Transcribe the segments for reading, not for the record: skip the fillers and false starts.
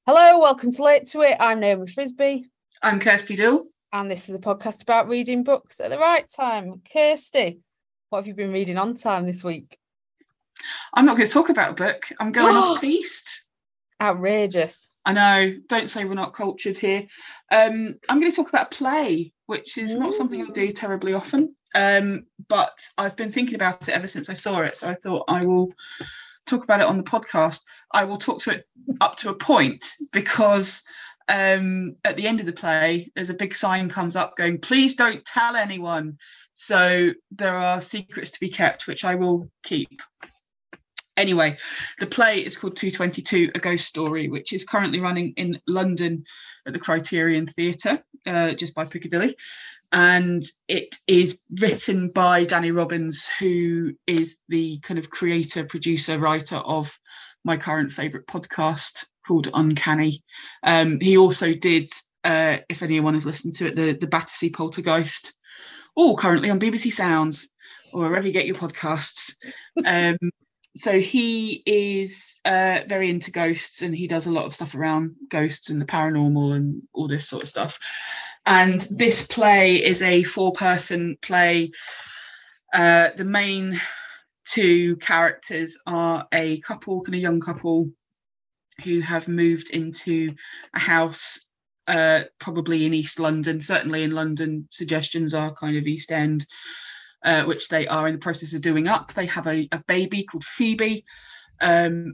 Hello, welcome to Late to It. I'm Naomi Frisbee. I'm Kirsty Dill. And this is a podcast about reading books at the right time. Kirsty, what have you been reading on time this week? I'm not going to talk about a book. I'm going off-piste. Outrageous. I know. Don't say we're not cultured here. I'm going to talk about a play, which is not something I do terribly often. But I've been thinking about it ever since I saw it. So I thought I will talk about it on the podcast. I will talk to it up to a point because at the end of the play, there's a big sign comes up going, please don't tell anyone. So there are secrets to be kept, which I will keep. Anyway, the play is called 222, A Ghost Story, which is currently running in London at the Criterion Theatre, just by Piccadilly. And it is written by Danny Robins, who is the kind of creator, producer, writer of my current favourite podcast called Uncanny. He also did, if anyone has listened to it, the Battersea Poltergeist, all currently on BBC Sounds or wherever you get your podcasts. So he is very into ghosts, and he does a lot of stuff around ghosts and the paranormal and all this sort of stuff. And this play is a 4-person play. The main 2 characters are a couple, kind of young couple, who have moved into a house, probably in East London. Certainly in London, suggestions are kind of East End, which they are in the process of doing up. They have a baby called Phoebe, and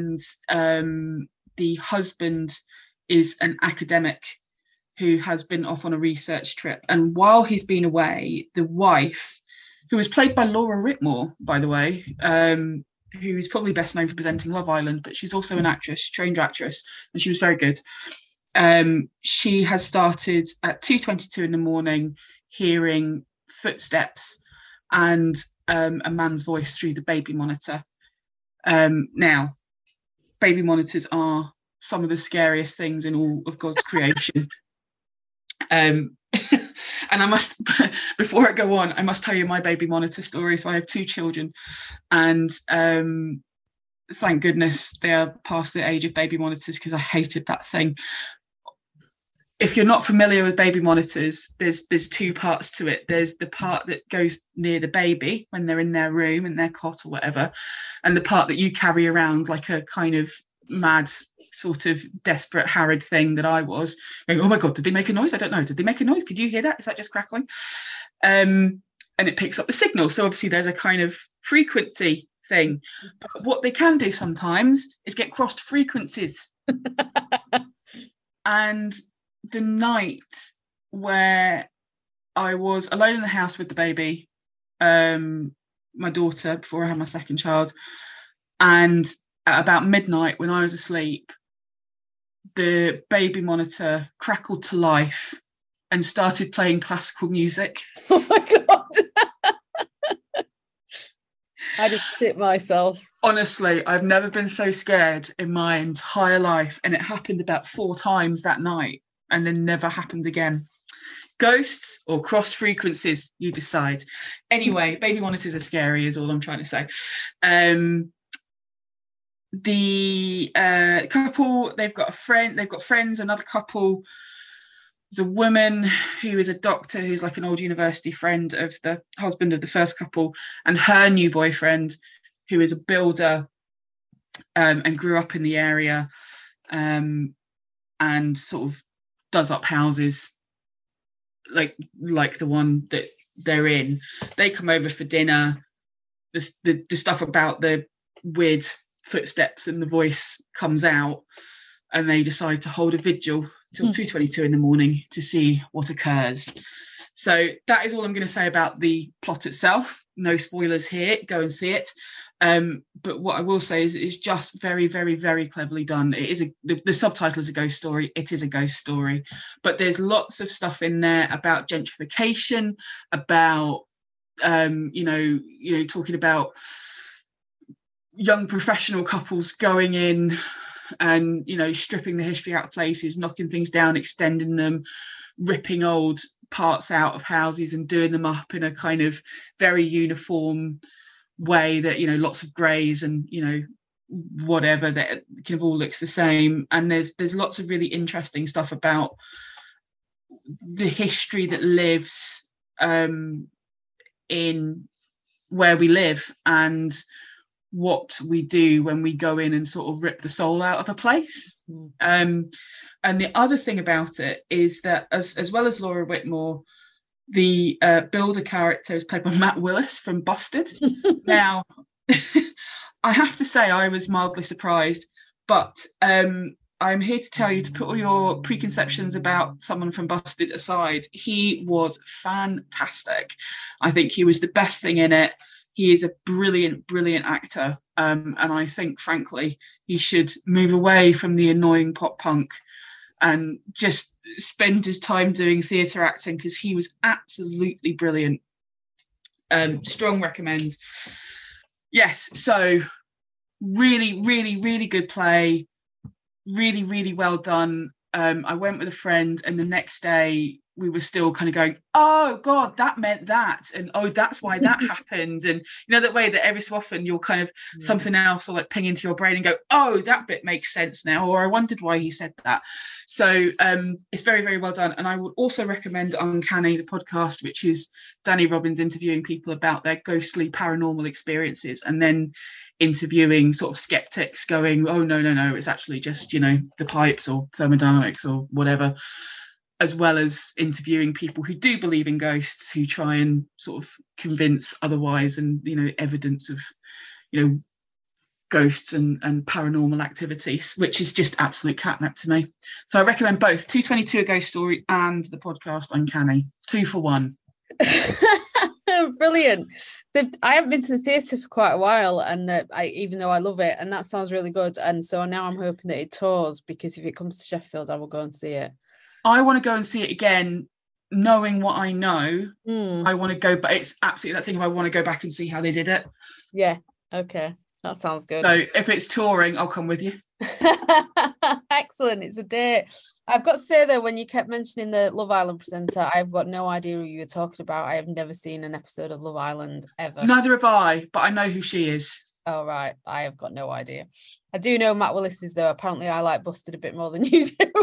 the husband is an academic who has been off on a research trip. And while he's been away, the wife, who is played by Laura Whitmore, by the way, who is probably best known for presenting Love Island, but she's also an actress, trained actress, and she was very good. She has started at 2:22 in the morning hearing footsteps and a man's voice through the baby monitor. Now, baby monitors are some of the scariest things in all of God's creation. And I must, before I go on, I must tell you my baby monitor story. So I have 2 children, and thank goodness they are past the age of baby monitors, because I hated that thing. If you're not familiar with baby monitors, there's 2 parts to it. There's the part that goes near the baby when they're in their room, in their cot or whatever, and the part that you carry around like a kind of mad, sort of desperate, harried thing that I was. Going, oh my God, did they make a noise? I don't know. Did they make a noise? Could you hear that? Is that just crackling? And it picks up the signal. So obviously there's a kind of frequency thing. But what they can do sometimes is get crossed frequencies. And the night where I was alone in the house with the baby, my daughter, before I had my second child, and at about midnight when I was asleep, the baby monitor crackled to life and started playing classical music. Oh my God. I just shit myself. Honestly, I've never been so scared in my entire life, and it happened about 4 times that night and then never happened again. Ghosts or crossed frequencies, you decide. Anyway, baby monitors are scary is all I'm trying to say. The couple, they've got friends, another couple. There's a woman who is a doctor who's like an old university friend of the husband of the first couple, and her new boyfriend, who is a builder, and grew up in the area, and sort of does up houses like the one that they're in. They come over for dinner. The stuff about the weird footsteps and the voice comes out, and they decide to hold a vigil till 2:22 in the morning to see what occurs. So that is all I'm going to say about the plot itself. No spoilers here, go and see it. But what I will say is it's just very, very, very cleverly done. It is the subtitle is a ghost story. It is a ghost story, but there's lots of stuff in there about gentrification, about talking about young professional couples going in and stripping the history out of places, knocking things down, extending them, ripping old parts out of houses and doing them up in a kind of very uniform way that lots of greys and whatever, that kind of all looks the same. And there's lots of really interesting stuff about the history that lives in where we live and what we do when we go in and sort of rip the soul out of a place. And the other thing about it is that as well as Laura Whitmore, the builder character is played by Matt Willis from Busted. Now, I have to say I was mildly surprised, but I'm here to tell you to put all your preconceptions about someone from Busted aside. He was fantastic. I think he was the best thing in it. He is a brilliant, brilliant actor. And I think, frankly, he should move away from the annoying pop punk and just spend his time doing theatre acting, because he was absolutely brilliant. Strong recommend. Yes, so really, really, really good play. Really, really well done. I went with a friend, and the next day we were still kind of going, oh God, that meant that, and oh, that's why that happened. And you know, that way that every so often you'll kind of something else will like ping into your brain and go, oh, that bit makes sense now, or I wondered why he said that. So it's very, very well done. And I would also recommend Uncanny, the podcast, which is Danny Robbins interviewing people about their ghostly paranormal experiences, and then interviewing sort of skeptics going, oh no, it's actually just, you know, the pipes or thermodynamics or whatever, as well as interviewing people who do believe in ghosts, who try and sort of convince otherwise, and, you know, evidence of, you know, ghosts and paranormal activities, which is just absolute catnip to me. So I recommend both 222 A Ghost Story and the podcast Uncanny. 2 for 1. Brilliant. I haven't been to the theatre for quite a while, and even though I love it, and that sounds really good, and so now I'm hoping that it tours, because if it comes to Sheffield I will go and see it. I want to go and see it again, knowing what I know. I want to go, but it's absolutely that thing of I want to go back and see how they did it. Yeah, okay, that sounds good. So if it's touring, I'll come with you. Excellent, it's a date. I've got to say though, when you kept mentioning the Love Island presenter, I've got no idea who you were talking about. I have never seen an episode of Love Island ever. Neither have I, but I know who she is. Oh right, I have got no idea. I do know Matt Willis is, though. Apparently I like Busted a bit more than you do.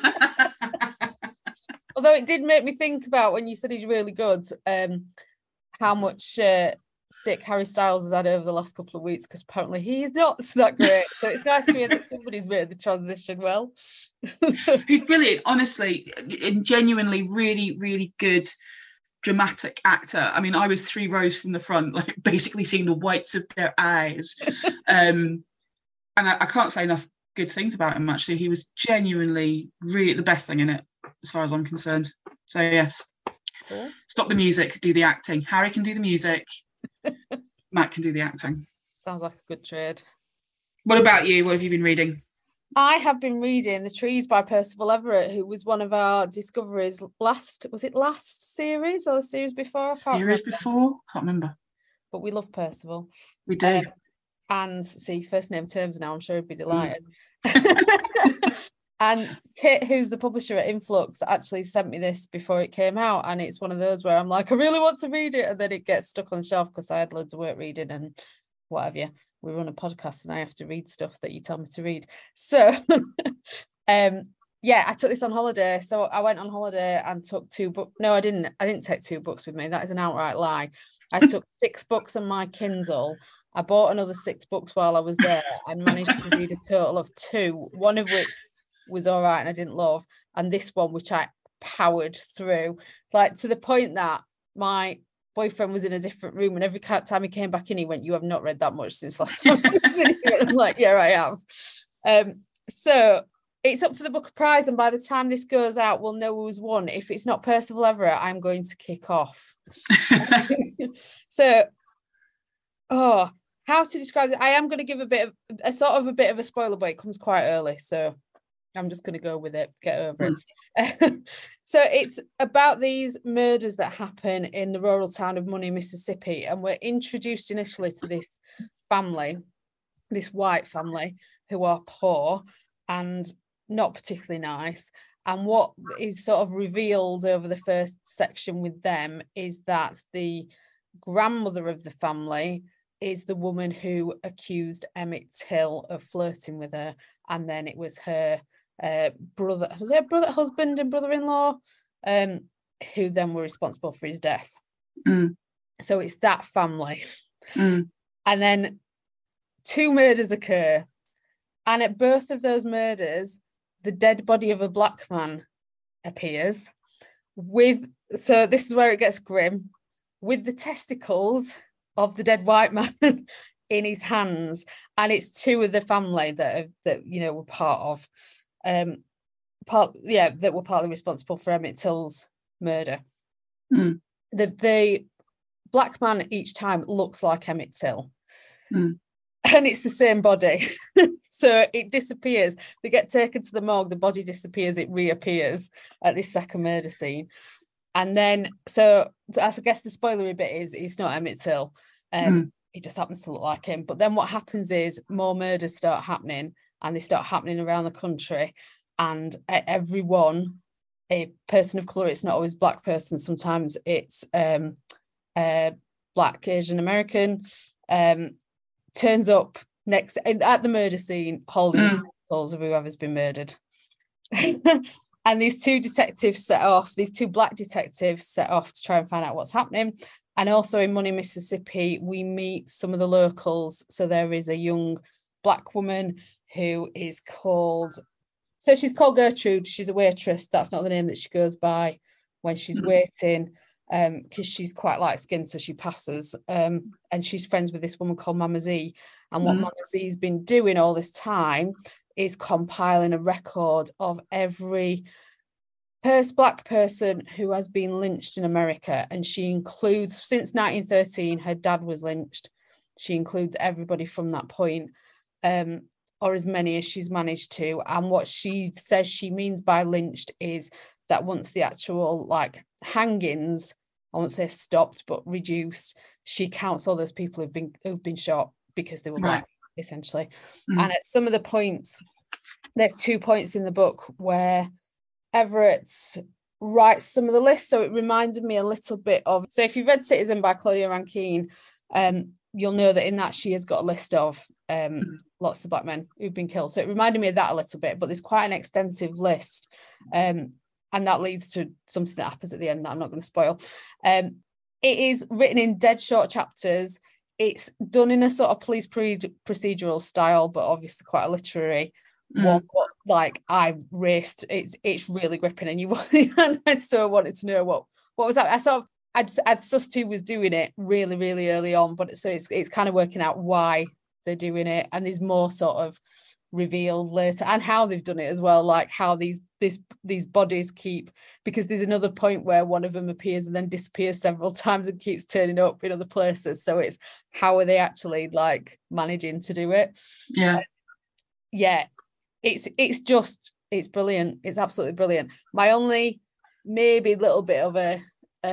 Although it did make me think about, when you said he's really good, how much stick Harry Styles has had over the last couple of weeks, because apparently he's not that great. So it's nice to hear that somebody's made the transition well. He's brilliant, honestly, and genuinely really, really good dramatic actor. I mean, I was 3 rows from the front, like basically seeing the whites of their eyes. And I can't say enough good things about him, actually. He was genuinely really the best thing in it, as far as I'm concerned. So yes. Cool. Stop the music, do the acting. Harry can do the music. Matt can do the acting. Sounds like a good trade. What about you? What have you been reading? I have been reading The Trees by Percival Everett, who was one of our discoveries last series or the series before? Can't remember. But we love Percival. We do. And see, first name terms now, I'm sure he'd be delighted. And Kit, who's the publisher at Influx, actually sent me this before it came out, and it's one of those where I'm like, I really want to read it, and then it gets stuck on the shelf because I had loads of work reading and what have you. We run a podcast and I have to read stuff that you tell me to read. So I took this on holiday. So I went on holiday and took 2 books. No, I didn't take 2 books with me. That is an outright lie. I took 6 books on my Kindle. I bought another 6 books while I was there and managed to read a total of 2, one of which was all right and I didn't love, and this one which I powered through, like to the point that my boyfriend was in a different room, and every time he came back in he went, you have not read that much since last time. I'm like, yeah, I have. So it's up for the Booker Prize, and by the time this goes out we'll know who's won. If it's not Percival Everett, I'm going to kick off. So how to describe it, I am going to give a bit of a spoiler, but it comes quite early, so I'm just going to go with it, get over it. So it's about these murders that happen in the rural town of Money, Mississippi, and we're introduced initially to this family, this white family, who are poor and not particularly nice. And what is sort of revealed over the first section with them is that the grandmother of the family is the woman who accused Emmett Till of flirting with her, and then it was her brother, was it brother, husband and brother-in-law, who then were responsible for his death. So it's that family. And then 2 murders occur, and at both of those murders the dead body of a black man appears so this is where it gets grim, with the testicles of the dead white man in his hands, and it's 2 of the family that were part of that were partly responsible for Emmett Till's murder. The black man each time looks like Emmett Till, and it's the same body. So it disappears. They get taken to the morgue, the body disappears, it reappears at this second murder scene. And then, so I guess the spoilery bit is it's not Emmett Till. It just happens to look like him. But then what happens is more murders start happening, and they start happening around the country. And everyone, a person of colour, it's not always black person, sometimes it's black Asian American, turns up next at the murder scene holding the testicles of whoever's been murdered. And these 2 detectives these 2 black detectives set off to try and find out what's happening. And also in Money, Mississippi, we meet some of the locals. So there is a young black woman who is called, so she's called Gertrude. She's a waitress. That's not the name that she goes by when she's waiting, because she's quite light-skinned, so she passes. And she's friends with this woman called Mama Z. And what Mama Z's been doing all this time is compiling a record of every black person who has been lynched in America. And she includes, since 1913, her dad was lynched. She includes everybody from that point, or as many as she's managed to. And what she says she means by lynched is that once the actual hangings, I won't say stopped, but reduced, she counts all those people who've been shot because they were black, essentially. And at some of the points, there's 2 points in the book where Everett writes some of the lists, so it reminded me a little bit of, so if you've read Citizen by Claudia Rankine, you'll know that in that she has got a list of lots of black men who've been killed. So it reminded me of that a little bit, but there's quite an extensive list. And that leads to something that happens at the end that I'm not going to spoil. It is written in dead short chapters. It's done in a sort of police procedural style, but obviously quite a literary one. But I raced. It's really gripping, and I so wanted to know what was that. I'd sussed who was doing it really, really early on, but so it's kind of working out why they're doing it, and there's more sort of revealed later, and how they've done it as well, like how these bodies keep, because there's another point where one of them appears and then disappears several times and keeps turning up in other places. So it's how are they actually managing to do it? It's brilliant. It's absolutely brilliant. My only maybe little bit of a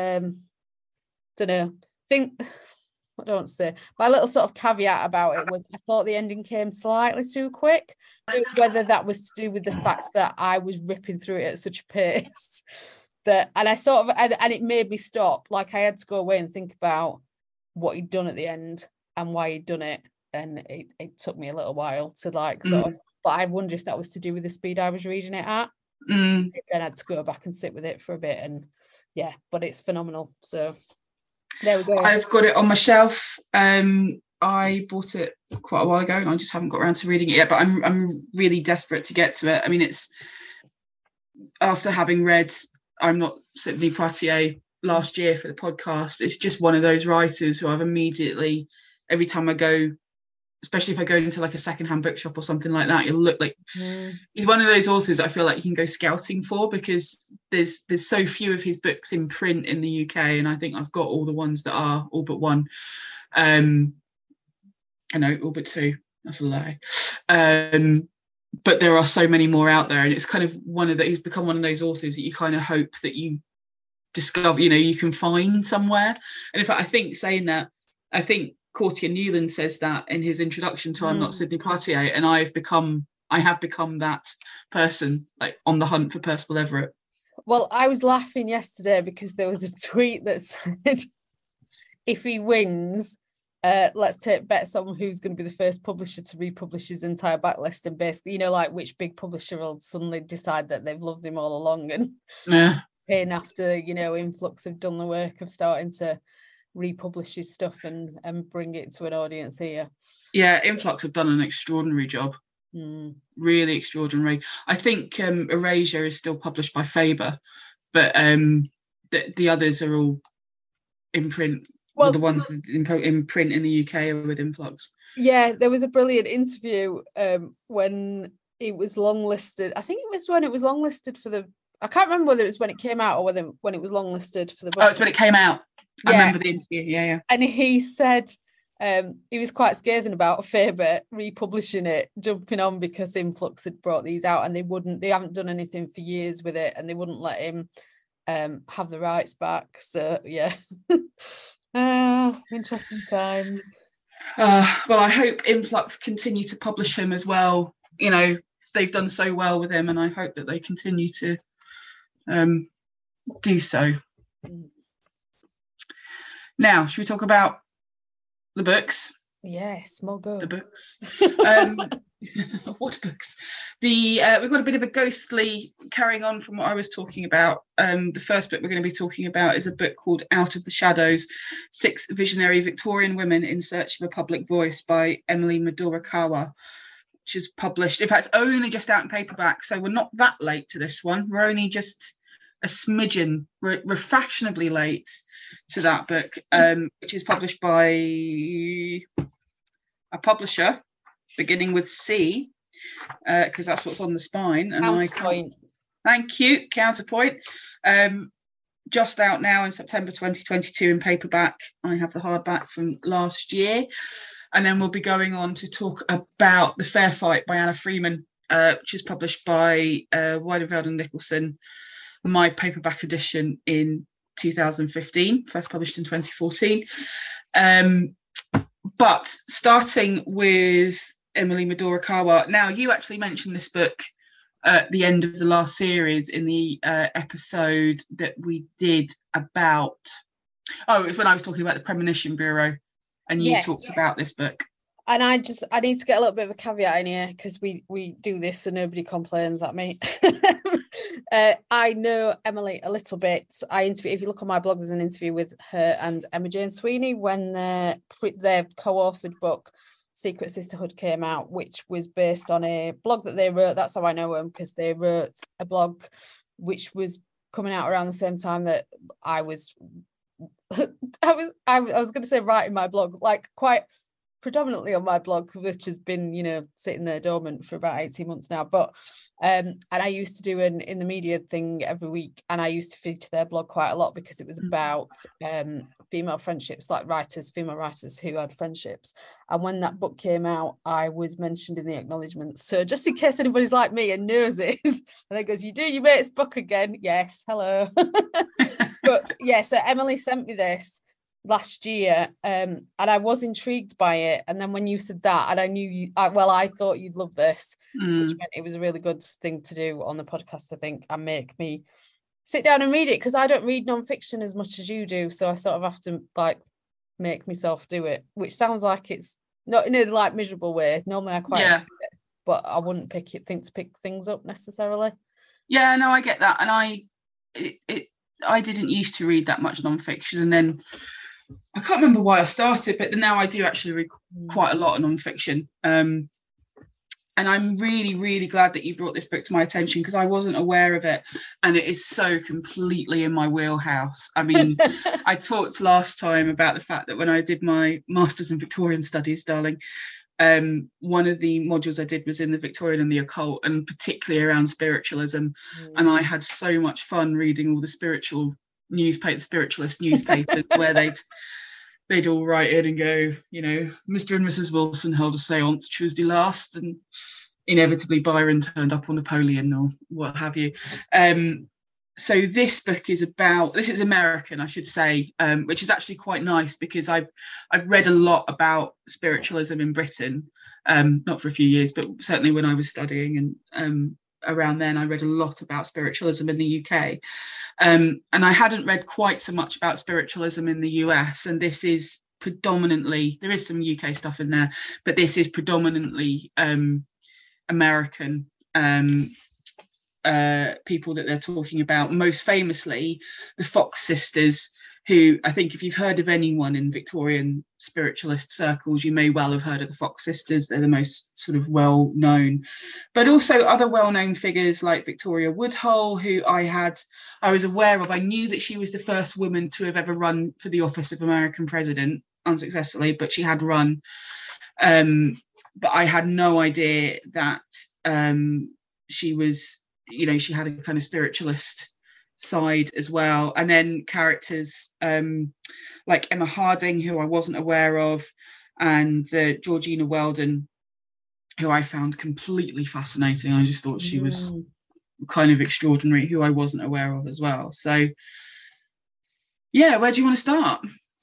I don't want to say, my little sort of caveat about it was I thought the ending came slightly too quick. Whether that was to do with the fact that I was ripping through it at such a pace and it made me stop. I had to go away and think about what he'd done at the end and why he'd done it, and it took me a little while to sort of. But I wonder if that was to do with the speed I was reading it at. Then I had to go back and sit with it for a bit, and but it's phenomenal. So. There we go. I've got it on my shelf. I bought it quite a while ago and I just haven't got around to reading it yet, but I'm really desperate to get to it. I mean, it's after having read I'm Not Sidney Poitier last year for the podcast, it's just one of those writers who I've immediately, every time I go, especially if I go into a secondhand bookshop or something like that, you'll look he's one of those authors I feel like you can go scouting for, because there's so few of his books in print in the UK, and I think I've got all the ones that are, all but one. I know, all but two, that's a lie. But there are so many more out there, and it's kind of he's become one of those authors that you kind of hope that you discover, you can find somewhere. And in fact, I think saying that, I think Courtney Newland says that in his introduction to I'm Not Sidney Poitier, and I have become that person, on the hunt for Percival Everett. Well, I was laughing yesterday because there was a tweet that said if he wins, let's take bets on who's going to be the first publisher to republish his entire backlist, and basically, you know, like which big publisher will suddenly decide that they've loved him all along and in after, you know, Influx have done the work of starting to republish his stuff and bring it to an audience here. Yeah, Influx have done an extraordinary job. Really extraordinary. I think Erasure is still published by Faber, but the others are all in print. Well, the ones in print in the UK are with Influx. Yeah, there was a brilliant interview when it was longlisted. I think it was when it was longlisted for the. I can't remember whether it was when it came out or whether when it was longlisted for the book. Oh, it's when it came out. I remember the interview. Yeah. And he said he was quite scathing about Faber republishing it, jumping on because Influx had brought these out, and they haven't done anything for years with it, and they wouldn't let him have the rights back. So yeah. Interesting times. Well, I hope Influx continue to publish him as well. You know, they've done so well with him, and I hope that they continue to do so. Now, should we talk about the books? Yes, more good. The books. What books? We've got a bit of a ghostly carrying on from what I was talking about. The first book we're going to be talking about is a book called Out of the Shadows: 6 Visionary Victorian Women in Search of a Public Voice by Emily Madurakawa, which is published, in fact, only just out in paperback. So we're not that late to this one. We're only just a smidgen, we're fashionably late to that book, which is published by a publisher beginning with C, because that's what's on the spine. And Counterpoint. Thank you, Counterpoint. Just out now in September 2022 in paperback. I have the hardback from last year. And then we'll be going on to talk about The Fair Fight by Anna Freeman, which is published by Weidenfeld and Nicholson, my paperback edition in 2015, first published in 2014. But starting with Emily Madurakawa. Now, you actually mentioned this book at the end of the last series in the episode that we did about... Oh, it was when I was talking about the Premonition Bureau, and you talked about this book. And I need to get a little bit of a caveat in here, because we do this so nobody complains at me. I know Emily a little bit. If you look on my blog, there's an interview with her and Emma Jane Sweeney when their co-authored book Secret Sisterhood came out, which was based on a blog that they wrote. That's how I know them, because they wrote a blog which was coming out around the same time that I was I was going to say writing my blog, like quite predominantly on my blog, which has been, you know, sitting there dormant for about 18 months now. But and I used to do an in the media thing every week, and I used to feature their blog quite a lot because it was about female friendships, like female writers who had friendships. And when that book came out, I was mentioned in the acknowledgements. So just in case anybody's like me and knows it, and then goes, "You do your mate's book again?" Yes, hello. But yeah, so Emily sent me this last year, and I was intrigued by it. And then when you said that, and I knew I thought you'd love this, which meant it was a really good thing to do on the podcast, I think, and make me sit down and read it, because I don't read non-fiction as much as you do, so I sort of have to like make myself do it, which sounds like it's not in a like miserable way. Normally I quite like it, but I wouldn't think to pick things up necessarily. Yeah, no, I get that. And I didn't used to read that much non-fiction, and then I can't remember why I started, but now I do actually read quite a lot of non-fiction. And I'm really, really glad that you brought this book to my attention, because I wasn't aware of it, and it is so completely in my wheelhouse. I mean, I talked last time about the fact that when I did my Masters in Victorian Studies, darling, one of the modules I did was in the Victorian and the occult, and particularly around spiritualism. And I had so much fun reading all the spiritualist newspapers where they'd all write in and go, you know, Mr. and Mrs. Wilson held a seance Tuesday last, and inevitably Byron turned up on Napoleon or what have you. So this book is American, I should say, which is actually quite nice, because I've read a lot about spiritualism in Britain, not for a few years, but certainly when I was studying, and around then I read a lot about spiritualism in the UK. And I hadn't read quite so much about spiritualism in the US, and this is predominantly, there is some UK stuff in there, but this is predominantly American people that they're talking about. Most famously, the Fox sisters, who I think if you've heard of anyone in Victorian spiritualist circles, you may well have heard of the Fox sisters. They're the most sort of well known, but also other well-known figures like Victoria Woodhull, who I was aware of. I knew that she was the first woman to have ever run for the office of American president, unsuccessfully, but she had run. But I had no idea that she was, you know, she had a kind of spiritualist side as well. And then characters like Emma Harding, who I wasn't aware of, and Georgina Weldon, who I found completely fascinating. I just thought she was kind of extraordinary, who I wasn't aware of as well. So yeah, where do you want to start?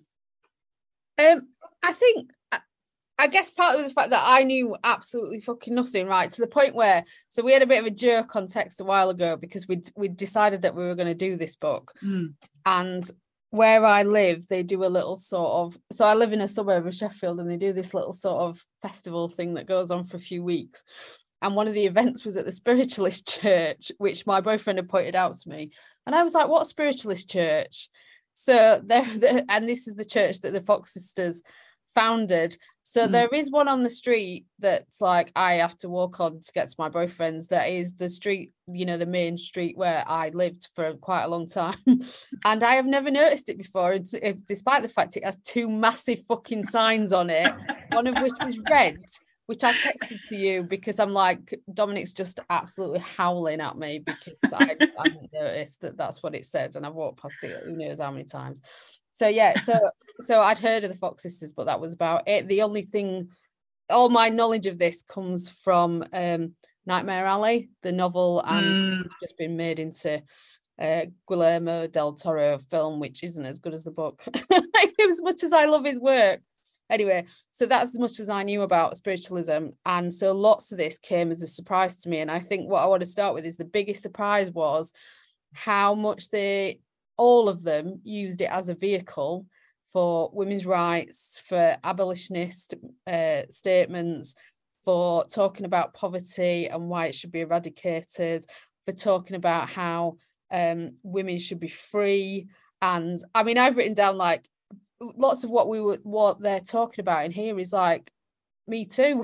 I guess partly the fact that I knew absolutely fucking nothing, right? To the point where, so we had a bit of a jerk on text a while ago because we decided that we were going to do this book. And where I live, they do a little sort of, so I live in a suburb of Sheffield, and they do this little sort of festival thing that goes on for a few weeks. And one of the events was at the Spiritualist Church, which my boyfriend had pointed out to me. And I was like, what Spiritualist Church? So and this is the church that the Fox sisters founded. So there is one on the street that's like I have to walk on to get to my boyfriend's. That is the street, you know, the main street where I lived for quite a long time. And I have never noticed it before, despite the fact it has two massive fucking signs on it, one of which is red, which I texted to you because I'm like, Dominic's just absolutely howling at me because I hadn't noticed that that's what it said, and I've walked past it who knows how many times. So yeah, so I'd heard of the Fox sisters, but that was about it. The only thing, all my knowledge of this comes from Nightmare Alley, the novel, and it's just been made into Guillermo del Toro film, which isn't as good as the book, as much as I love his work. Anyway, so that's as much as I knew about spiritualism, and so lots of this came as a surprise to me. And I think what I want to start with is the biggest surprise was how much all of them used it as a vehicle for women's rights, for abolitionist statements, for talking about poverty and why it should be eradicated, for talking about how women should be free. And I mean, I've written down like lots of what they're talking about in here is like me too.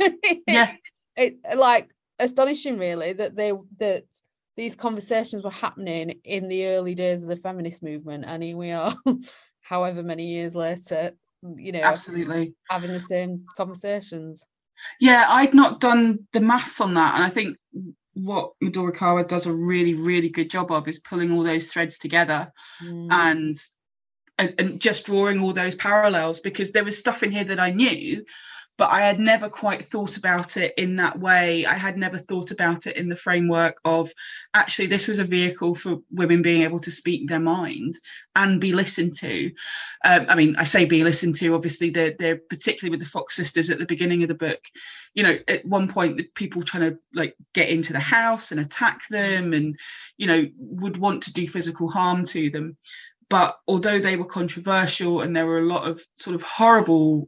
It's like astonishing really that these conversations were happening in the early days of the feminist movement, and here we are however many years later, you know, absolutely having the same conversations. Yeah, I'd not done the maths on that, and I think what Midorikawa does a really, really good job of is pulling all those threads together and just drawing all those parallels, because there was stuff in here that I knew, but I had never quite thought about it in that way. I had never thought about it in the framework of actually this was a vehicle for women being able to speak their mind and be listened to. I mean, I say be listened to, obviously they're particularly with the Fox sisters at the beginning of the book, you know, at one point the people trying to like get into the house and attack them and, you know, would want to do physical harm to them. But although they were controversial and there were a lot of sort of horrible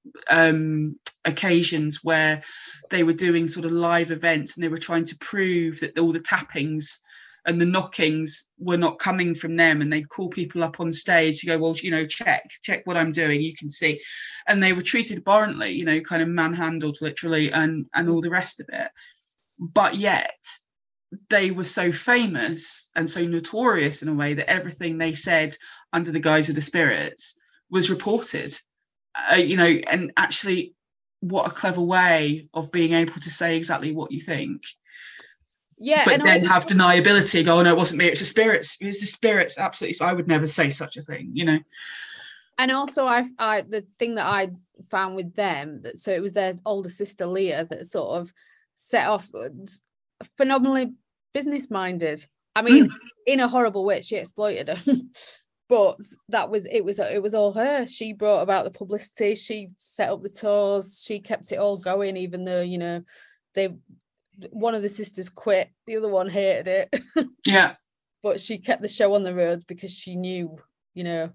occasions where they were doing sort of live events and they were trying to prove that all the tappings and the knockings were not coming from them, and they'd call people up on stage to go, well, you know, check what I'm doing, you can see. And they were treated abhorrently, you know, kind of manhandled literally and all the rest of it. But yet they were so famous and so notorious in a way that everything they said under the guise of the spirits was reported. You know, and actually what a clever way of being able to say exactly what you think. Yeah, but then also have deniability, go, oh no, it wasn't me, it's the spirits. It was the spirits, absolutely. So I would never say such a thing, you know. And also I the thing that I found with them, that so it was their older sister Leah that sort of set off phenomenally business minded. I mean, in a horrible way, she exploited them. But it was all her. She brought about the publicity, she set up the tours, she kept it all going, even though, you know, one of the sisters quit, the other one hated it. Yeah. But she kept the show on the roads because she knew, you know,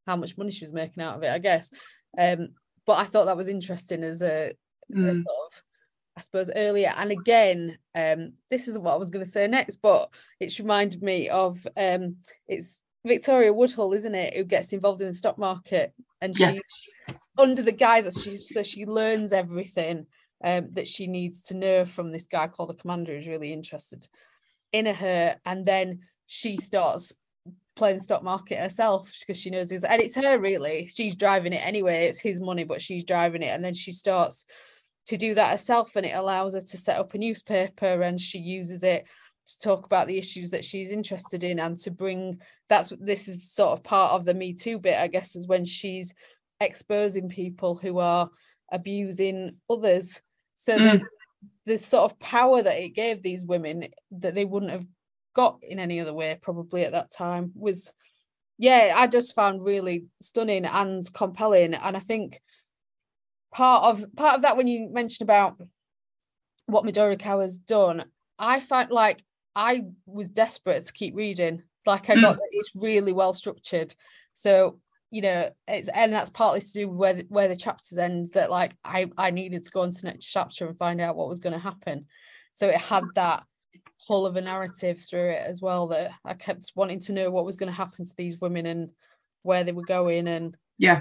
how much money she was making out of it, I guess. But I thought that was interesting as a sort of, I suppose, earlier. And again, this isn't what I was going to say next, but it's reminded me of it's Victoria Woodhull, isn't it, who gets involved in the stock market, and she, under the guise that she learns everything that she needs to know from this guy called the Commander, who's really interested in her, and then she starts playing the stock market herself because she knows his, and it's her really, she's driving it anyway, it's his money but she's driving it, and then she starts to do that herself, and it allows her to set up a newspaper, and she uses it to talk about the issues that she's interested in, and to bring, this is sort of part of the Me Too bit, I guess, is when she's exposing people who are abusing others. So the sort of power that it gave these women that they wouldn't have got in any other way probably at that time was, I just found really stunning and compelling. And I think part of that, when you mentioned about what Midori Kawa's done, I felt like I was desperate to keep reading. Like I got that it's really well structured, so and that's partly to do with where the chapters end, that like I needed to go on to the next chapter and find out what was going to happen. So it had that whole of a narrative through it as well, that I kept wanting to know what was going to happen to these women and where they were going. And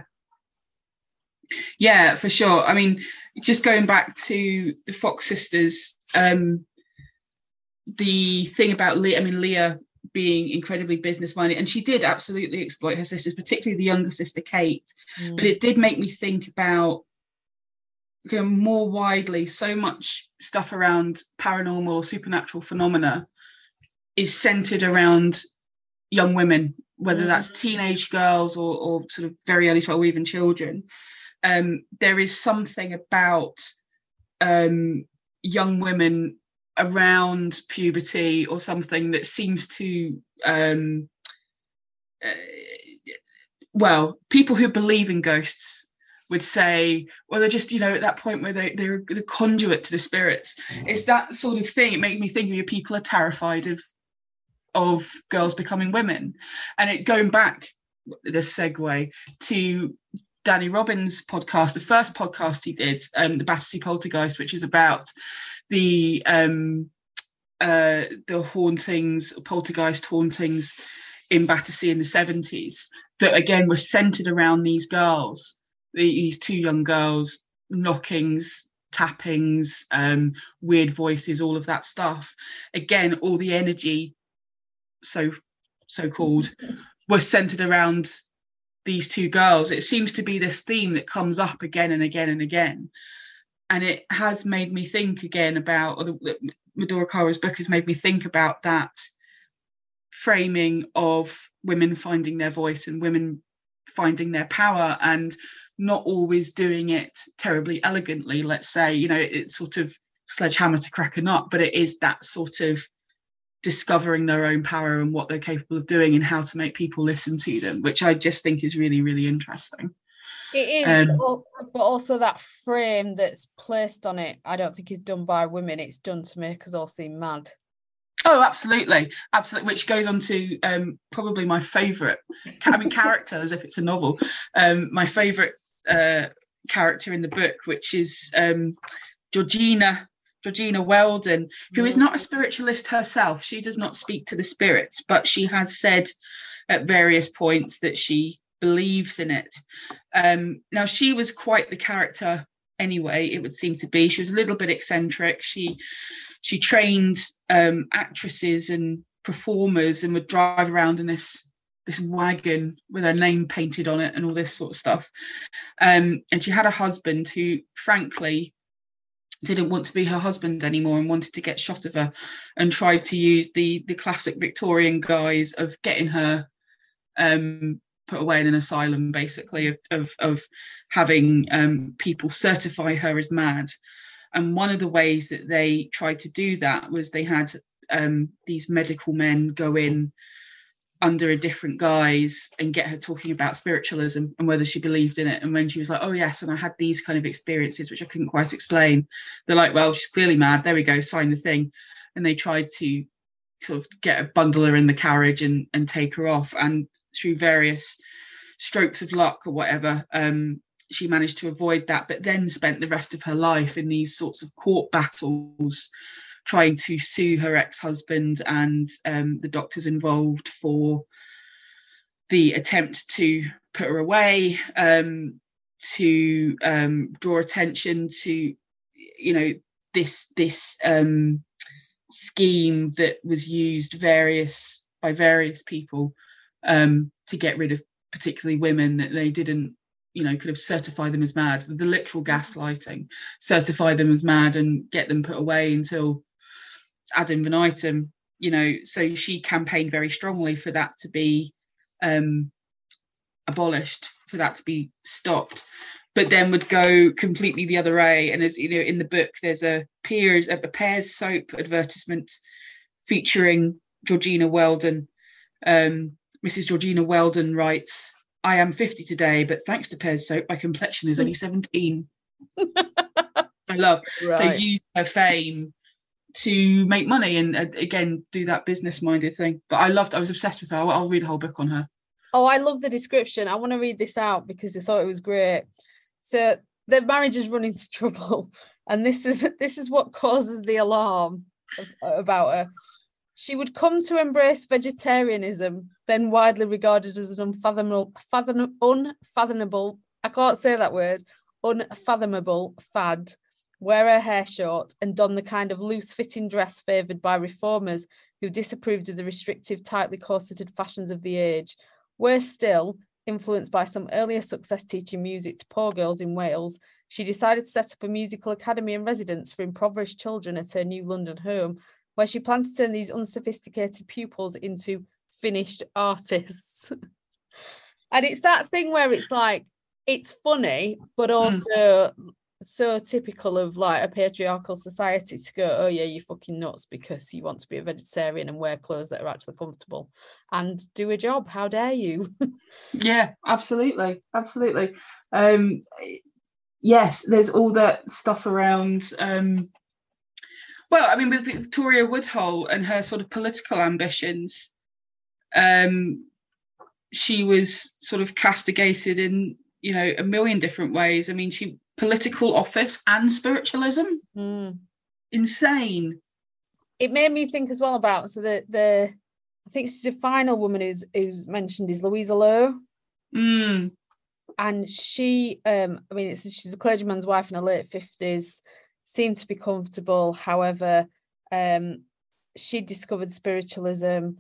yeah, for sure. I mean, just going back to the Fox sisters, the thing about Leah being incredibly business minded, and she did absolutely exploit her sisters, particularly the younger sister Kate, but it did make me think about more widely, so much stuff around paranormal or supernatural phenomena is centered around young women, whether that's teenage girls or sort of very early child or even children. There is something about young women around puberty or something that seems to people who believe in ghosts would say, well, they're just, at that point where they're the conduit to the spirits. It's that sort of thing. It made me think of you, people are terrified of girls becoming women. And it going back, the segue to Danny Robbins' podcast, the first podcast he did, the Battersea Poltergeist, which is about the poltergeist hauntings in Battersea in the 70s, that again were centered around these girls, these two young girls, knockings, tappings, weird voices, all of that stuff. Again, all the energy, so-called, was centered around these two girls. It seems to be this theme that comes up again and again and again. And it has made me think again about, or Midori Kawa's book has made me think about that framing of women finding their voice and women finding their power, and not always doing it terribly elegantly, let's say. It's sort of sledgehammer to crack a nut, but it is that sort of discovering their own power and what they're capable of doing and how to make people listen to them, which I just think is really, really interesting. It is, but also that frame that's placed on it, I don't think is done by women. It's done to make us all seem mad. Oh, absolutely. Which goes on to probably my favourite, character, as if it's a novel. My favourite character in the book, which is Georgina Weldon, who is not a spiritualist herself. She does not speak to the spirits, but she has said at various points that she believes in it. Now, she was quite the character anyway, it would seem to be. She was a little bit eccentric. She trained actresses and performers and would drive around in this wagon with her name painted on it and all this sort of stuff. And she had a husband who, frankly, didn't want to be her husband anymore and wanted to get shot of her, and tried to use the classic Victorian guise of getting her put away in an asylum, basically, of having people certify her as mad. And one of the ways that they tried to do that was they had these medical men go in under a different guise and get her talking about spiritualism and whether she believed in it. And when she was like, oh yes, and I had these kind of experiences which I couldn't quite explain, they're like, well, she's clearly mad, there we go, sign the thing. And they tried to sort of bundle her in the carriage and take her off. And through various strokes of luck or whatever, she managed to avoid that, but then spent the rest of her life in these sorts of court battles trying to sue her ex-husband and the doctors involved for the attempt to put her away, to draw attention to, you know, this scheme that was used by various people to get rid of particularly women, that they didn't, you know, could have certified them as mad, the literal gaslighting, certify them as mad and get them put away until ad infinitum, you know. So she campaigned very strongly for that to be abolished, for that to be stopped, but then would go completely the other way. And as you know, in the book, there's a Pears soap advertisement featuring Georgina Weldon. Mrs. Georgina Weldon writes, "I am 50 today, but thanks to Pears soap, my complexion is only 17." I love. Right. So use her fame to make money and again do that business-minded thing. But I was obsessed with her. I'll read a whole book on her. Oh, I love the description. I want to read this out because I thought it was great. So the marriage is running into trouble, and this is what causes the alarm about her. She would come to embrace vegetarianism, then widely regarded as an unfathomable, I can't say that word, unfathomable fad, wear her hair short and don the kind of loose-fitting dress favoured by reformers who disapproved of the restrictive, tightly corseted fashions of the age. Worse still, influenced by some earlier success teaching music to poor girls in Wales, she decided to set up a musical academy and residence for impoverished children at her new London home, where she planned to turn these unsophisticated pupils into finished artists. And it's that thing where it's like, it's funny, but also so typical of like a patriarchal society to go, oh yeah, you're fucking nuts because you want to be a vegetarian and wear clothes that are actually comfortable and do a job. How dare you? Yeah, absolutely. Yes, there's all that stuff around well, I mean, with Victoria Woodhull and her sort of political ambitions, she was sort of castigated in, you know, a million different ways. I mean, political office and spiritualism. Insane. It made me think as well about, so the I think she's a final woman who's mentioned is Louisa Lowe. And she I mean, she's a clergyman's wife in her late 50s, seemed to be comfortable. However, she discovered spiritualism.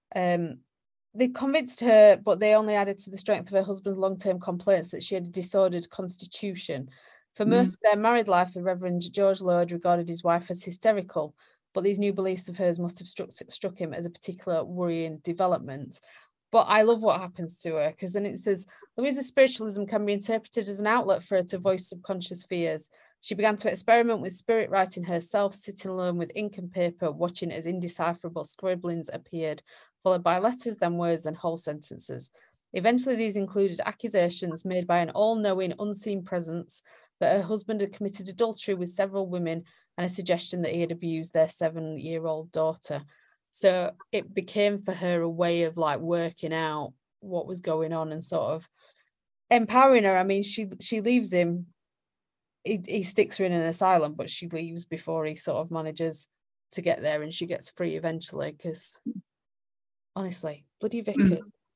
They convinced her, but they only added to the strength of her husband's long-term complaints that she had a disordered constitution. For most of their married life, the Reverend George Lowe had regarded his wife as hysterical, but these new beliefs of hers must have struck him as a particular worrying development. But I love what happens to her, because then it says, Louisa's spiritualism can be interpreted as an outlet for her to voice subconscious fears. She began to experiment with spirit writing herself, sitting alone with ink and paper, watching as indecipherable scribblings appeared, followed by letters, then words, and whole sentences. Eventually, these included accusations made by an all-knowing, unseen presence that her husband had committed adultery with several women and a suggestion that he had abused their 7-year-old daughter. So it became for her a way of like working out what was going on and sort of empowering her. I mean, she leaves him. He sticks her in an asylum, but she leaves before he sort of manages to get there, and she gets free eventually, because honestly, bloody Vickers.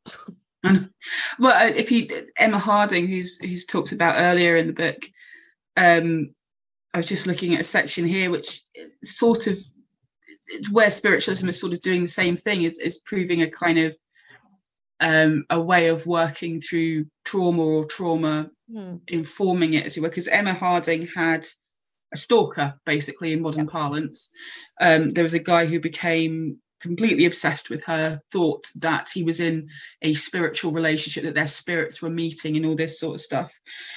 Well, Emma Harding, who's talked about earlier in the book, I was just looking at a section here which sort of where spiritualism is sort of doing the same thing, is proving a kind of a way of working through trauma informing it, as it were, because Emma Harding had a stalker, basically, in modern parlance. There was a guy who became completely obsessed with her, thought that he was in a spiritual relationship, that their spirits were meeting and all this sort of stuff.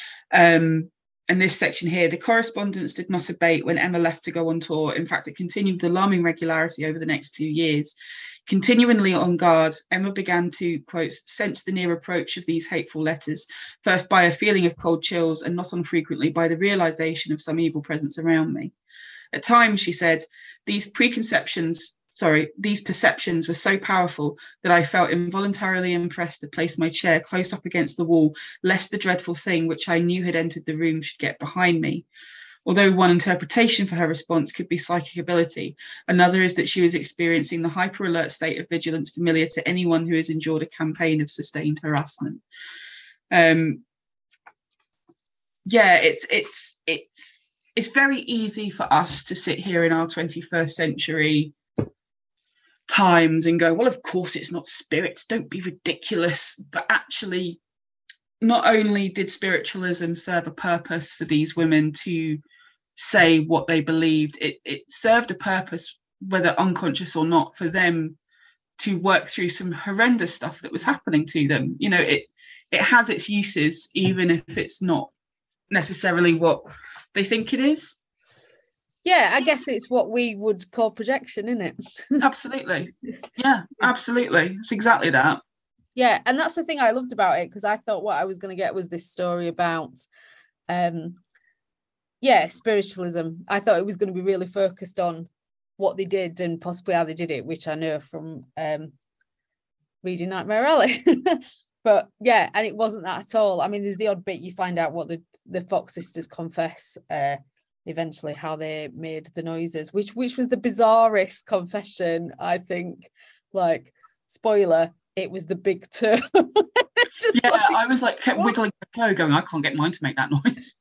And this section here, the correspondence did not abate when Emma left to go on tour. In fact, it continued with alarming regularity over the next 2 years. Continually on guard, Emma began to, quote, sense the near approach of these hateful letters, first by a feeling of cold chills and not unfrequently by the realization of some evil presence around me. At times, she said, these preconceptions these perceptions were so powerful that I felt involuntarily impressed to place my chair close up against the wall, lest the dreadful thing which I knew had entered the room should get behind me. Although one interpretation for her response could be psychic ability, another is that she was experiencing the hyper-alert state of vigilance familiar to anyone who has endured a campaign of sustained harassment. It's very easy for us to sit here in our 21st century times and go, well, of course it's not spirits, don't be ridiculous. But actually, not only did spiritualism serve a purpose for these women to say what they believed, it served a purpose, whether unconscious or not, for them to work through some horrendous stuff that was happening to them. You know, it has its uses, even if it's not necessarily what they think it is. Yeah, I guess it's what we would call projection, isn't it? Absolutely. Yeah, absolutely. It's exactly that. Yeah, and that's the thing I loved about it, because I thought what I was going to get was this story about spiritualism. I thought it was going to be really focused on what they did and possibly how they did it, which I know from reading Nightmare Alley. But yeah, and it wasn't that at all. I mean, there's the odd bit you find out what the Fox sisters confess eventually, how they made the noises, which was the bizarrest confession, I think. Like, spoiler, it was the big toe. I was like, kept wiggling the toe, going, I can't get mine to make that noise.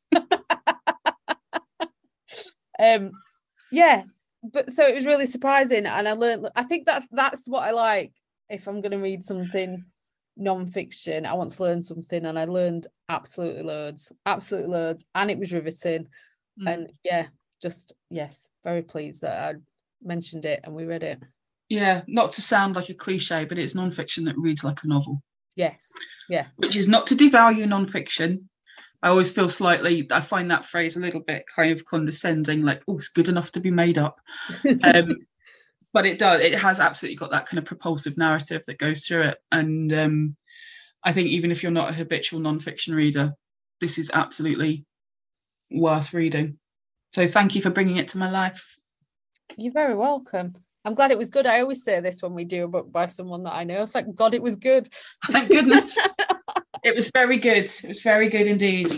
But so it was really surprising, and I learned. I think that's what I like. If I'm going to read something non-fiction, I want to learn something, and I learned absolutely loads, and it was riveting. And very pleased that I mentioned it and we read it. Yeah, not to sound like a cliche, but it's non-fiction that reads like a novel. Yes, yeah. Which is not to devalue non-fiction. I always feel I find that phrase a little bit kind of condescending, like, oh, it's good enough to be made up. But it has absolutely got that kind of propulsive narrative that goes through it. And I think even if you're not a habitual non-fiction reader, this is absolutely worth reading. So thank you for bringing it to my life. You're very welcome. I'm glad it was good. I always say this when we do a book by someone that I know. Thank God it was good. Thank goodness. It was very good. It was very good indeed.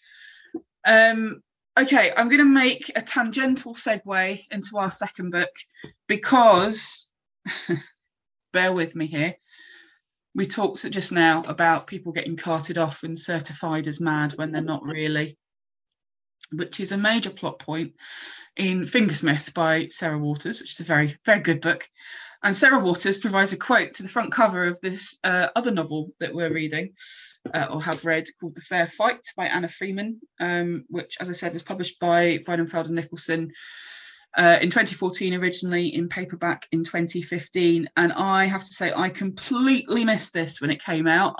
Okay, I'm going to make a tangential segue into our second book because, bear with me here, we talked just now about people getting carted off and certified as mad when they're not really, which is a major plot point in Fingersmith by Sarah Waters, which is a very, very good book. And Sarah Waters provides a quote to the front cover of this other novel that we're reading or have read, called The Fair Fight by Anna Freeman, which, as I said, was published by Weidenfeld and Nicholson in 2014, originally in paperback in 2015. And I have to say, I completely missed this when it came out.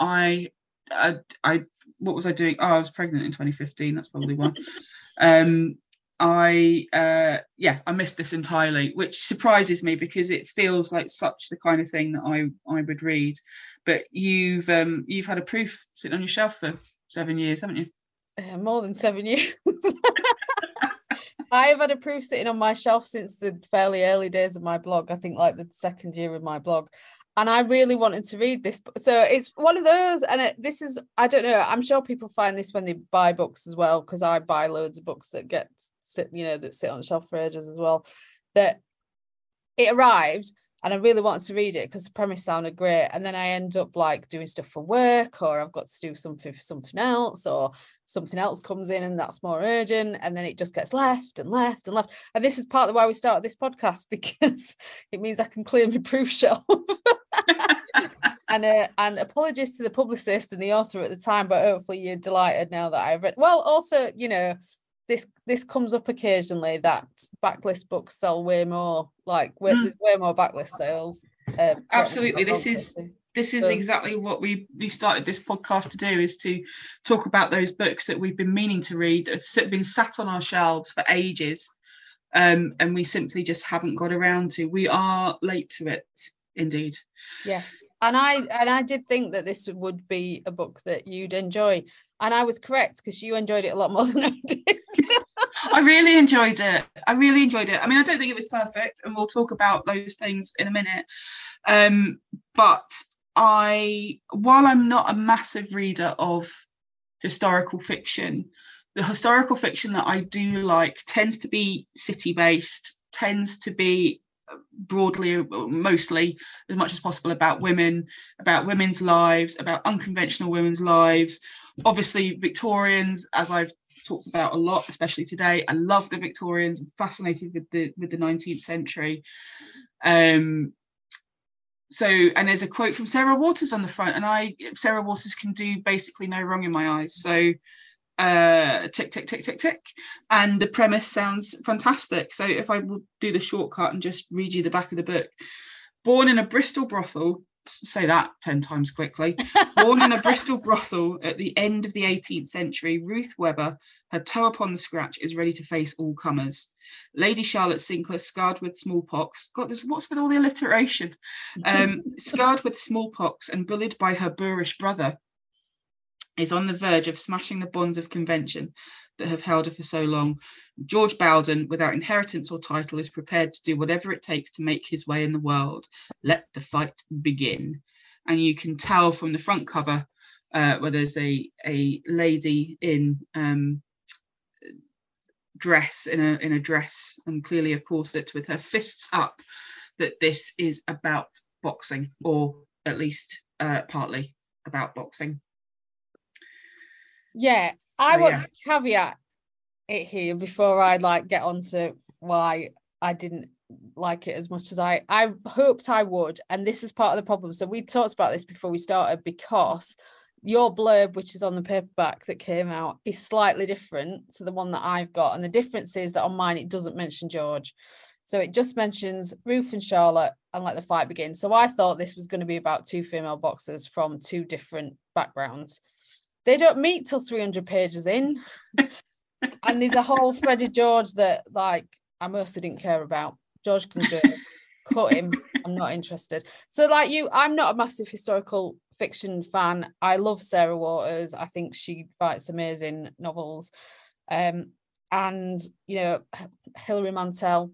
What was I doing? Oh, I was pregnant in 2015. That's probably why. I missed this entirely, which surprises me because it feels like such the kind of thing that I would read. But you've had a proof sitting on your shelf for 7 years, haven't you? More than 7 years. I have had a proof sitting on my shelf since the fairly early days of my blog. I think like the second year of my blog. And I really wanted to read this. So it's one of those, and this is, I don't know, I'm sure people find this when they buy books as well, because I buy loads of books that sit on the shelf for ages as well, that it arrived and I really wanted to read it because the premise sounded great. And then I end up like doing stuff for work, or I've got to do something for something else, or something else comes in and that's more urgent. And then it just gets left and left and left. And this is partly why we started this podcast, because it means I can clear my proof shelf. And apologies to the publicist and the author at the time, but hopefully you're delighted now that I've read. Well, also, this comes up occasionally that backlist books sell way more. There's way more backlist sales. Absolutely, this is exactly what we started this podcast to do, is to talk about those books that we've been meaning to read, that have been sat on our shelves for ages, and we simply just haven't got around to. We are late to it. Indeed. Yes. And I did think that this would be a book that you'd enjoy. And I was correct, because you enjoyed it a lot more than I did. I really enjoyed it. I really enjoyed it. I mean, I don't think it was perfect, and we'll talk about those things in a minute. But while I'm not a massive reader of historical fiction, the historical fiction that I do like tends to be city-based, tends to be broadly, mostly, as much as possible about women, about women's lives, about unconventional women's lives. Obviously, Victorians, as I've talked about a lot, especially today. I love the Victorians. I'm fascinated with the 19th century. So, and there's a quote from Sarah Waters on the front, and Sarah Waters can do basically no wrong in my eyes. So, tick, tick, tick, tick, tick. And the premise sounds fantastic. So if I will do the shortcut and just read you the back of the book. Born in a Bristol brothel, say that 10 times quickly. Born in a Bristol brothel at the end of the 18th century, Ruth Webber, her toe upon the scratch, is ready to face all comers. Lady Charlotte Sinclair, scarred with smallpox. God, what's with all the alliteration? Scarred with smallpox and bullied by her boorish brother, is on the verge of smashing the bonds of convention that have held her for so long. George Bowden, without inheritance or title, is prepared to do whatever it takes to make his way in the world. Let the fight begin. And you can tell from the front cover where there's a lady in dress, in a dress, and clearly a corset, with her fists up, that this is about boxing, or at least partly about boxing. Yeah, I want to caveat it here before I get on to why I didn't like it as much as I hoped I would. And this is part of the problem. So we talked about this before we started, because your blurb, which is on the paperback that came out, is slightly different to the one that I've got. And the difference is that on mine, it doesn't mention George. So it just mentions Ruth and Charlotte and let the fight begin. So I thought this was going to be about two female boxers from two different backgrounds. They don't meet till 300 pages in. And there's a whole Freddie George that I mostly didn't care about. George can go, cut him. I'm not interested. So I'm not a massive historical fiction fan. I love Sarah Waters. I think she writes amazing novels. And Hilary Mantel.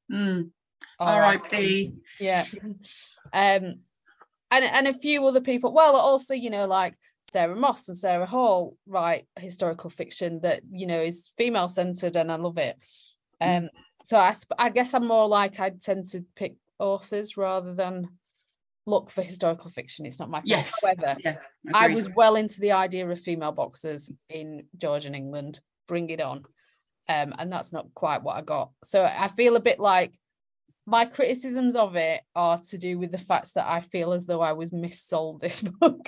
R.I.P. Yeah. And a few other people. Well, also, Sarah Moss and Sarah Hall write historical fiction that, is female centered, and I love it. So I guess I'm more I tend to pick authors rather than look for historical fiction. It's not my thing. Yes. However, I was well into the idea of female boxers in Georgian England. Bring it on. And that's not quite what I got. So I feel a bit like my criticisms of it are to do with the fact that I feel as though I was missold this book.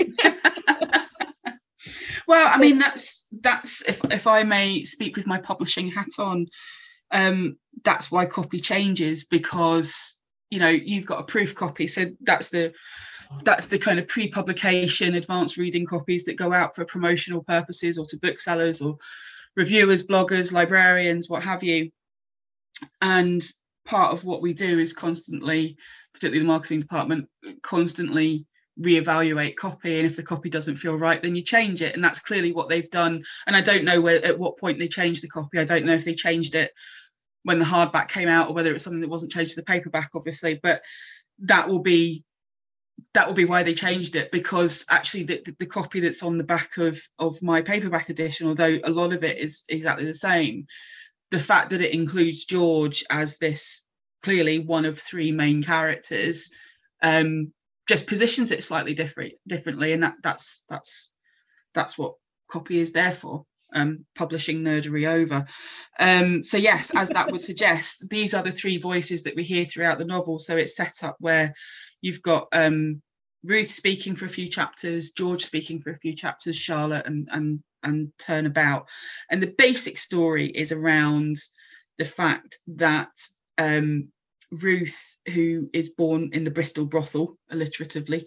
Well, I mean, that's if I may speak with my publishing hat on, that's why copy changes, because you've got a proof copy, so that's the kind of pre-publication advanced reading copies that go out for promotional purposes, or to booksellers or reviewers, bloggers, librarians, what have you. And part of what we do is constantly, particularly the marketing department, constantly reevaluate copy, and if the copy doesn't feel right, then you change it, and that's clearly what they've done. And I don't know at what point they changed the copy. I don't know if they changed it when the hardback came out, or whether it's something that wasn't changed to the paperback, obviously, but that will be why they changed it, because actually the copy that's on the back of my paperback edition, although a lot of it is exactly the same, the fact that it includes George as this clearly one of three main characters, just positions it slightly differently, and that's what copy is there for. Publishing nerdery over. So yes, as that would suggest, these are the three voices that we hear throughout the novel. So it's set up where you've got Ruth speaking for a few chapters, George speaking for a few chapters, Charlotte and turnabout. And the basic story is around the fact that Ruth, who is born in the Bristol brothel, alliteratively,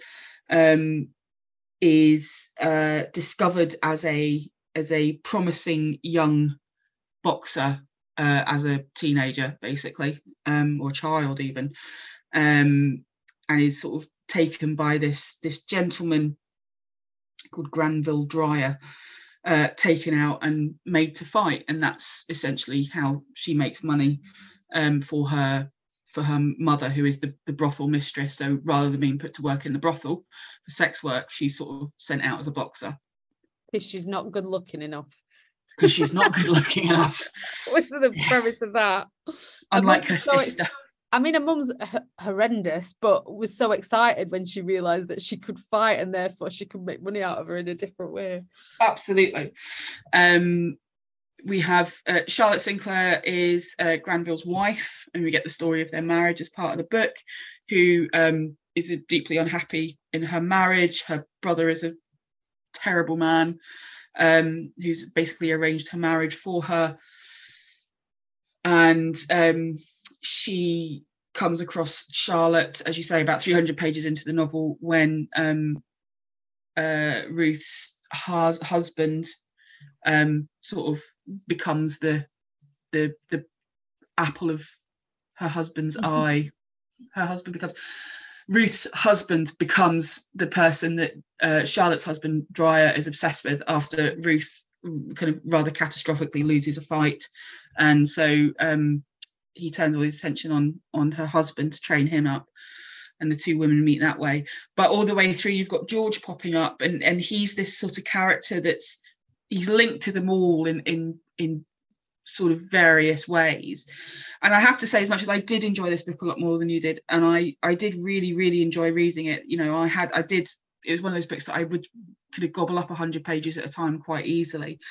is discovered as a promising young boxer as a teenager, basically, or child even, and is sort of taken by this gentleman called Granville Dyer, taken out and made to fight, and that's essentially how she makes money for her mother, who is the brothel mistress. So rather than being put to work in the brothel for sex work, she's sort of sent out as a boxer. Because she's not good looking enough. Because she's not good looking enough. What's the premise of that? Unlike her sister. I mean, her mum's horrendous, but was so excited when she realised that she could fight and therefore she could make money out of her in a different way. Absolutely. We have Charlotte Sinclair is Granville's wife, and we get the story of their marriage as part of the book, who is deeply unhappy in her marriage. Her brother is a terrible man who's basically arranged her marriage for her. And she comes across Charlotte, as you say, about 300 pages into the novel, when Ruth's husband sort of becomes the apple of her husband's eye. Ruth's husband becomes the person that Charlotte's husband Dwyer is obsessed with after Ruth kind of rather catastrophically loses a fight, and so he turns all his attention on her husband to train him up, and the two women meet that way. But all the way through, you've got George popping up, and he's this sort of character he's linked to them all in sort of various ways. And I have to say, as much as I did enjoy this book a lot more than you did, and I did really, really enjoy reading it, you know, it was one of those books that I would kind of gobble up 100 pages at a time quite easily.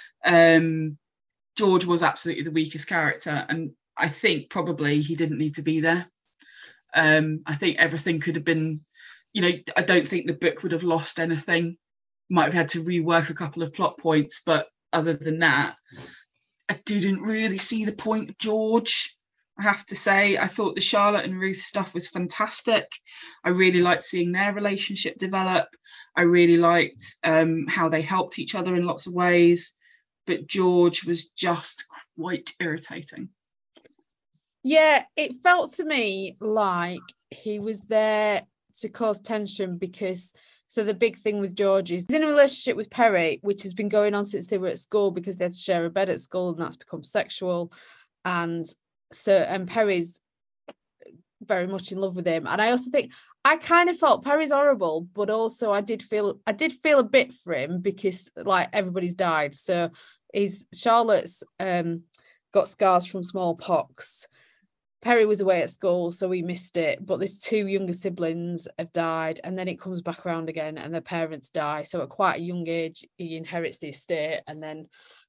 George was absolutely the weakest character, and I think probably he didn't need to be there. I think everything could have been, you know, I don't think the book would have lost anything. Might have had to rework a couple of plot points, but other than that, I didn't really see the point of George. I have to say, I thought the Charlotte and Ruth stuff was fantastic. I really liked seeing their relationship develop. I really liked how they helped each other in lots of ways. But George was just quite irritating. Yeah, it felt to me like he was there to cause tension because, so the big thing with George is he's in a relationship with Perry, which has been going on since they were at school because they had to share a bed at school, and that's become sexual. And Perry's very much in love with him. And I also think I kind of felt Perry's horrible, but also I did feel a bit for him because like everybody's died. So Charlotte's got scars from smallpox. Perry was away at school, so we missed it. But there's two younger siblings have died, and then it comes back around again, and their parents die. So at quite a young age, he inherits the estate, and then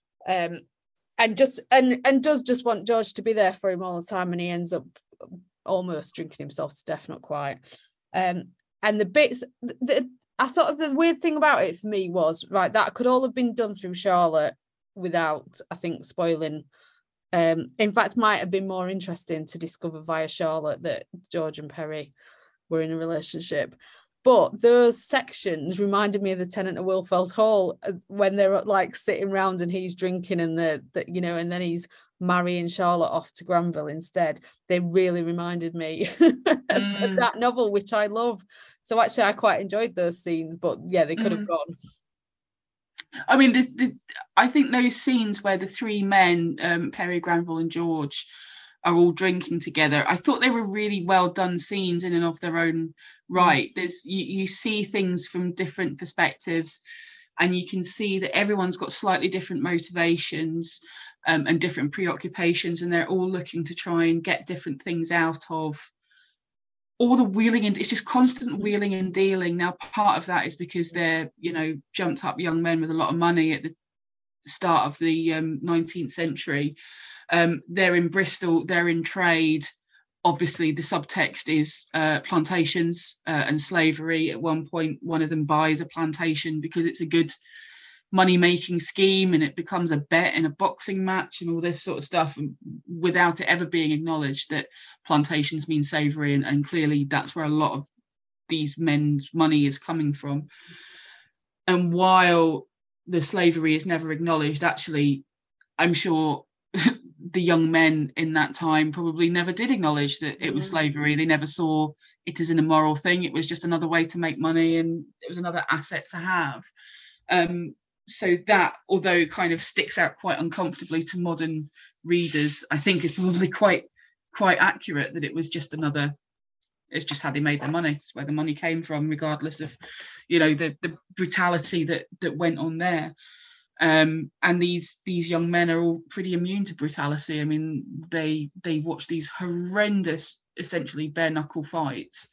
does just want George to be there for him all the time, and he ends up almost drinking himself to death, not quite. And the bits, the weird thing about it for me was, right, that could all have been done through Charlotte without, I think, spoiling. In fact, might have been more interesting to discover via Charlotte that George and Perry were in a relationship. But those sections reminded me of the Tenant of Wilfeld Hall when they're like sitting around and he's drinking and and then he's marrying Charlotte off to Granville instead. They really reminded me of that novel, which I love. So actually, I quite enjoyed those scenes. But yeah, they could have gone. I mean, I think those scenes where the three men, Perry, Granville and George, are all drinking together, I thought they were really well done scenes in and of their own right. You see things from different perspectives, and you can see that everyone's got slightly different motivations and different preoccupations, and they're all looking to try and get different things out of all the wheeling, and it's just constant wheeling and dealing. Now, part of that is because they're, jumped up young men with a lot of money at the start of the 19th century. They're in Bristol, they're in trade. Obviously, the subtext is plantations and slavery. At one point, one of them buys a plantation because it's a good money-making scheme, and it becomes a bet in a boxing match and all this sort of stuff, without it ever being acknowledged that plantations mean slavery, and clearly that's where a lot of these men's money is coming from. And while the slavery is never acknowledged, actually, I'm sure the young men in that time probably never did acknowledge that it was slavery. They never saw it as an immoral thing. It was just another way to make money, and it was another asset to have. so that, although kind of sticks out quite uncomfortably to modern readers, I think is probably quite accurate, that it was just another, it's just how they made their money. It's where the money came from, regardless of, you know, the brutality that went on there. And these young men are all pretty immune to brutality. I mean, they watch these horrendous, essentially bare knuckle fights,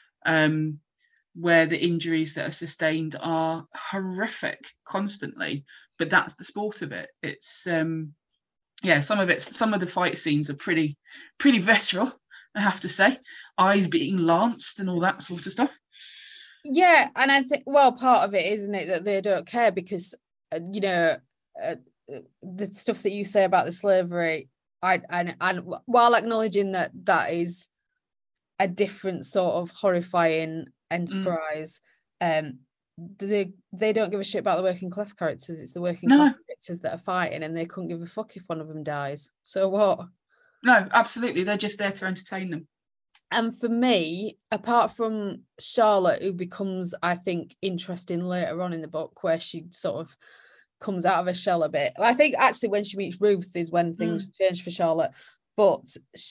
where the injuries that are sustained are horrific constantly. But that's the sport of it. It's some of the fight scenes are pretty visceral, I have to say. Eyes being lanced and all that sort of stuff. Yeah, and I think, well, part of it, isn't it, that they don't care because, the stuff that you say about the slavery, and while acknowledging that is a different sort of horrifying enterprise, they don't give a shit about the working class characters. It's the working class characters that are fighting, and they couldn't give a fuck if one of them dies. So what? No, absolutely. They're just there to entertain them. And for me, apart from Charlotte, who becomes, I think, interesting later on in the book, where she sort of comes out of her shell a bit. I think actually when she meets Ruth is when things change for Charlotte. But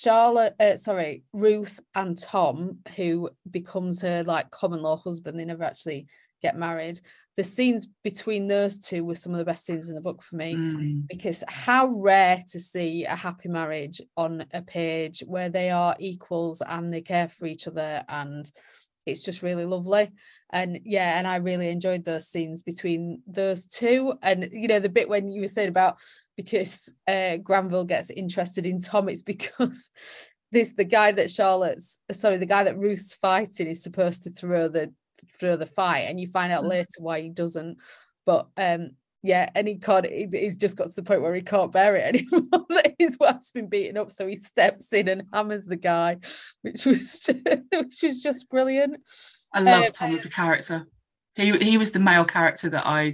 Ruth and Tom, who becomes her like common law husband, they never actually get married. The scenes between those two were some of the best scenes in the book for me, because how rare to see a happy marriage on a page where they are equals and they care for each other, and it's just really lovely. And I really enjoyed those scenes between those two. And the bit when you were saying about because Granville gets interested in Tom, it's because the guy that Ruth's fighting is supposed to throw the fight, and you find out later why he doesn't. But and he's just got to the point where he can't bear it anymore, that his wife's been beaten up, so he steps in and hammers the guy, which was just brilliant. I love Tom as a character. He was the male character that I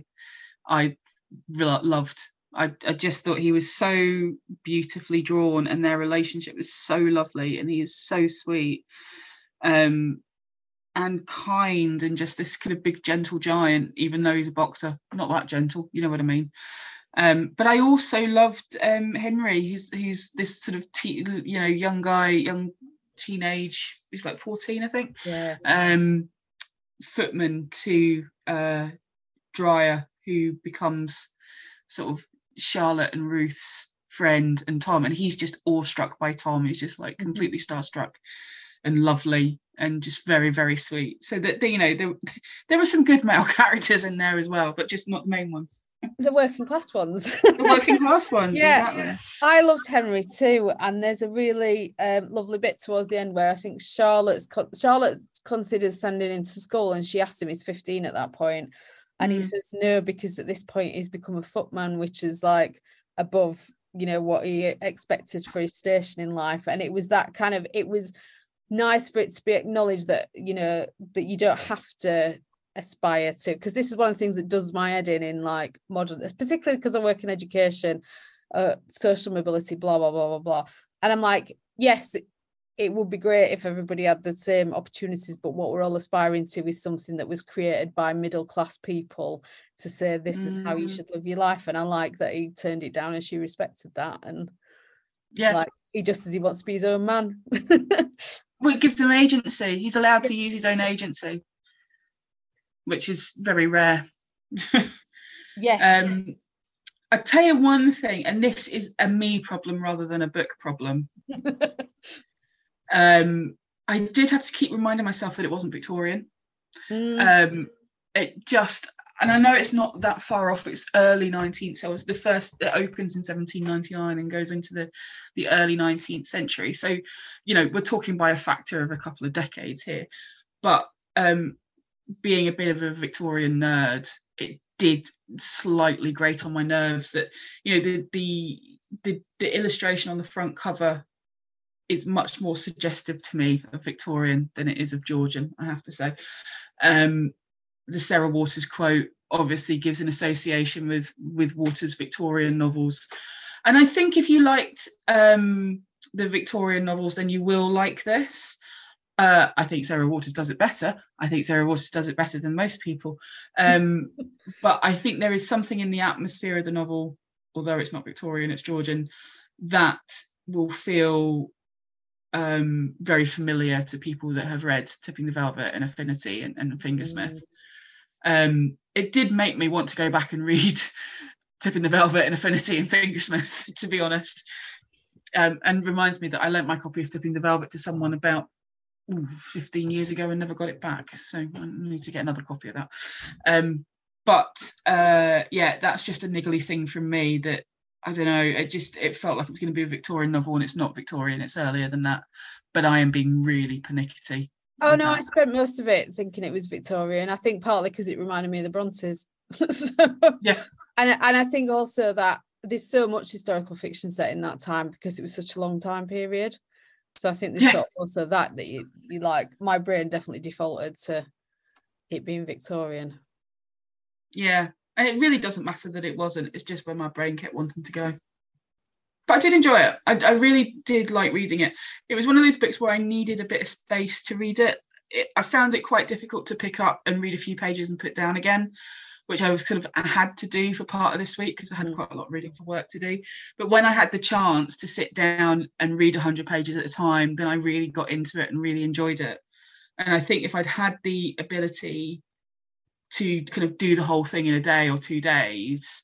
loved. I just thought he was so beautifully drawn, and their relationship was so lovely, and he is so sweet, and kind, and just this kind of big gentle giant, even though he's a boxer. Not that gentle, you know what I mean. But I also loved Henry. He's this sort of young guy, young teenage. He's like 14, I think. Yeah. Footman to Dreyer, who becomes sort of Charlotte and Ruth's friend, and Tom, and he's just awestruck by Tom. He's just like completely starstruck and lovely and just very, very sweet. So that there were some good male characters in there as well, but just not the main ones. The working class ones. The working class ones. Yeah, exactly. I loved Henry too, and there's a really lovely bit towards the end where I think Charlotte considers sending him to school, and she asks him, he's 15 at that point, and he says no, because at this point he's become a footman, which is like above what he expected for his station in life. And it was that kind of, it was nice for it to be acknowledged that that you don't have to aspire to, because this is one of the things that does my head in like modern, particularly because I work in education, social mobility, blah blah blah blah blah, and I'm like, yes, it would be great if everybody had the same opportunities, but what we're all aspiring to is something that was created by middle class people to say this is how you should live your life. And I like that he turned it down and she respected that, and like he just says he wants to be his own man. Well, it gives him agency. He's allowed to use his own agency, which is very rare. Yes. I'll tell you one thing, and this is a me problem rather than a book problem. I did have to keep reminding myself that it wasn't Victorian. It just, and I know it's not that far off, it's early 19th, so it was the first, it opens in 1799 and goes into the early 19th century. So, we're talking by a factor of a couple of decades here. But being a bit of a Victorian nerd, it did slightly grate on my nerves that, the illustration on the front cover is much more suggestive to me of Victorian than it is of Georgian, I have to say. The Sarah Waters quote obviously gives an association with Waters' Victorian novels. And I think if you liked the Victorian novels, then you will like this. I think Sarah Waters does it better. I think Sarah Waters does it better than most people. But I think there is something in the atmosphere of the novel, although it's not Victorian, it's Georgian, that will feel very familiar to people that have read Tipping the Velvet and Affinity and Fingersmith. It did make me want to go back and read Tipping the Velvet and Affinity and Fingersmith, to be honest. And reminds me that I lent my copy of Tipping the Velvet to someone about 15 years ago and never got it back. So I need to get another copy of that. Yeah, that's just a niggly thing from me that, I don't know, it felt like it was going to be a Victorian novel, and it's not Victorian, it's earlier than that. But I am being really pernickety. Oh no, I spent most of it thinking it was Victorian. I think partly because it reminded me of the Brontes. So, yeah. And I think also that there's so much historical fiction set in that time because it was such a long time period. So I think there's sort of also that you like, my brain definitely defaulted to it being Victorian. Yeah, and it really doesn't matter that it wasn't. It's just where my brain kept wanting to go. But I did enjoy it. I really did like reading it. It was one of those books where I needed a bit of space to read it. I found it quite difficult to pick up and read a few pages and put down again, which I had to do for part of this week because I had quite a lot of reading for work to do. But when I had the chance to sit down and read 100 pages at a time, then I really got into it and really enjoyed it. And I think if I'd had the ability to kind of do the whole thing in a day or 2 days,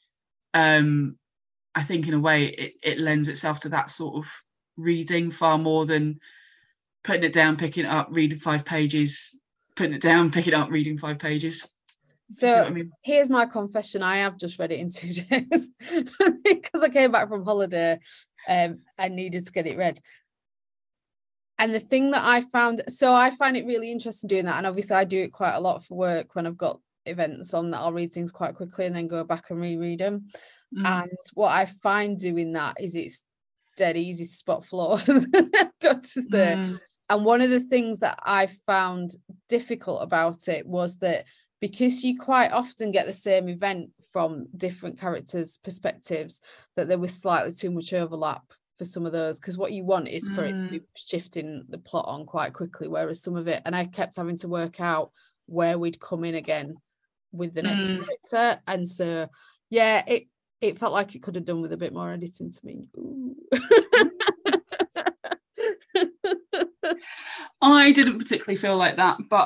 I think in a way it lends itself to that sort of reading far more than putting it down, picking it up, reading 5 pages, putting it down, picking it up, reading 5 pages. So here's my confession. I have just read it in 2 days because I came back from holiday and needed to get it read. And the thing that I find it really interesting doing that. And obviously I do it quite a lot for work when I've got events on that I'll read things quite quickly and then go back and reread them. And what I find doing that is it's dead easy to spot flaws. I've got to say. And one of the things that I found difficult about it was that because you quite often get the same event from different characters' perspectives, that there was slightly too much overlap for some of those, because what you want is for it to be shifting the plot on quite quickly, whereas some of it, and I kept having to work out where we'd come in again with the next character. And so yeah, it felt like it could have done with a bit more editing to me. I didn't particularly feel like that, but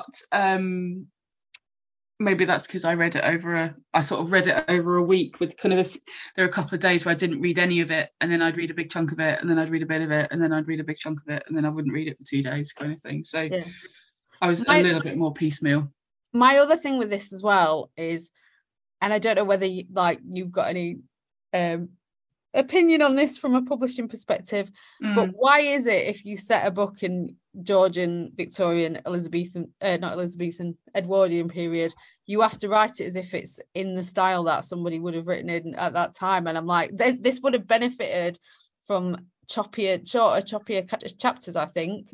maybe that's because I read it over a week with kind of there were a couple of days where I didn't read any of it, and then I'd read a big chunk of it, and then I'd read a bit of it, and then I'd read a big chunk of it, and then I wouldn't read it for 2 days, kind of thing. So yeah. I was a little bit more piecemeal. My other thing with this as well is, and I don't know whether you've got any opinion on this from a publishing perspective, but why is it if you set a book in Georgian, Victorian, Edwardian period, you have to write it as if it's in the style that somebody would have written in at that time? And I'm like, this would have benefited from shorter chapters, I think.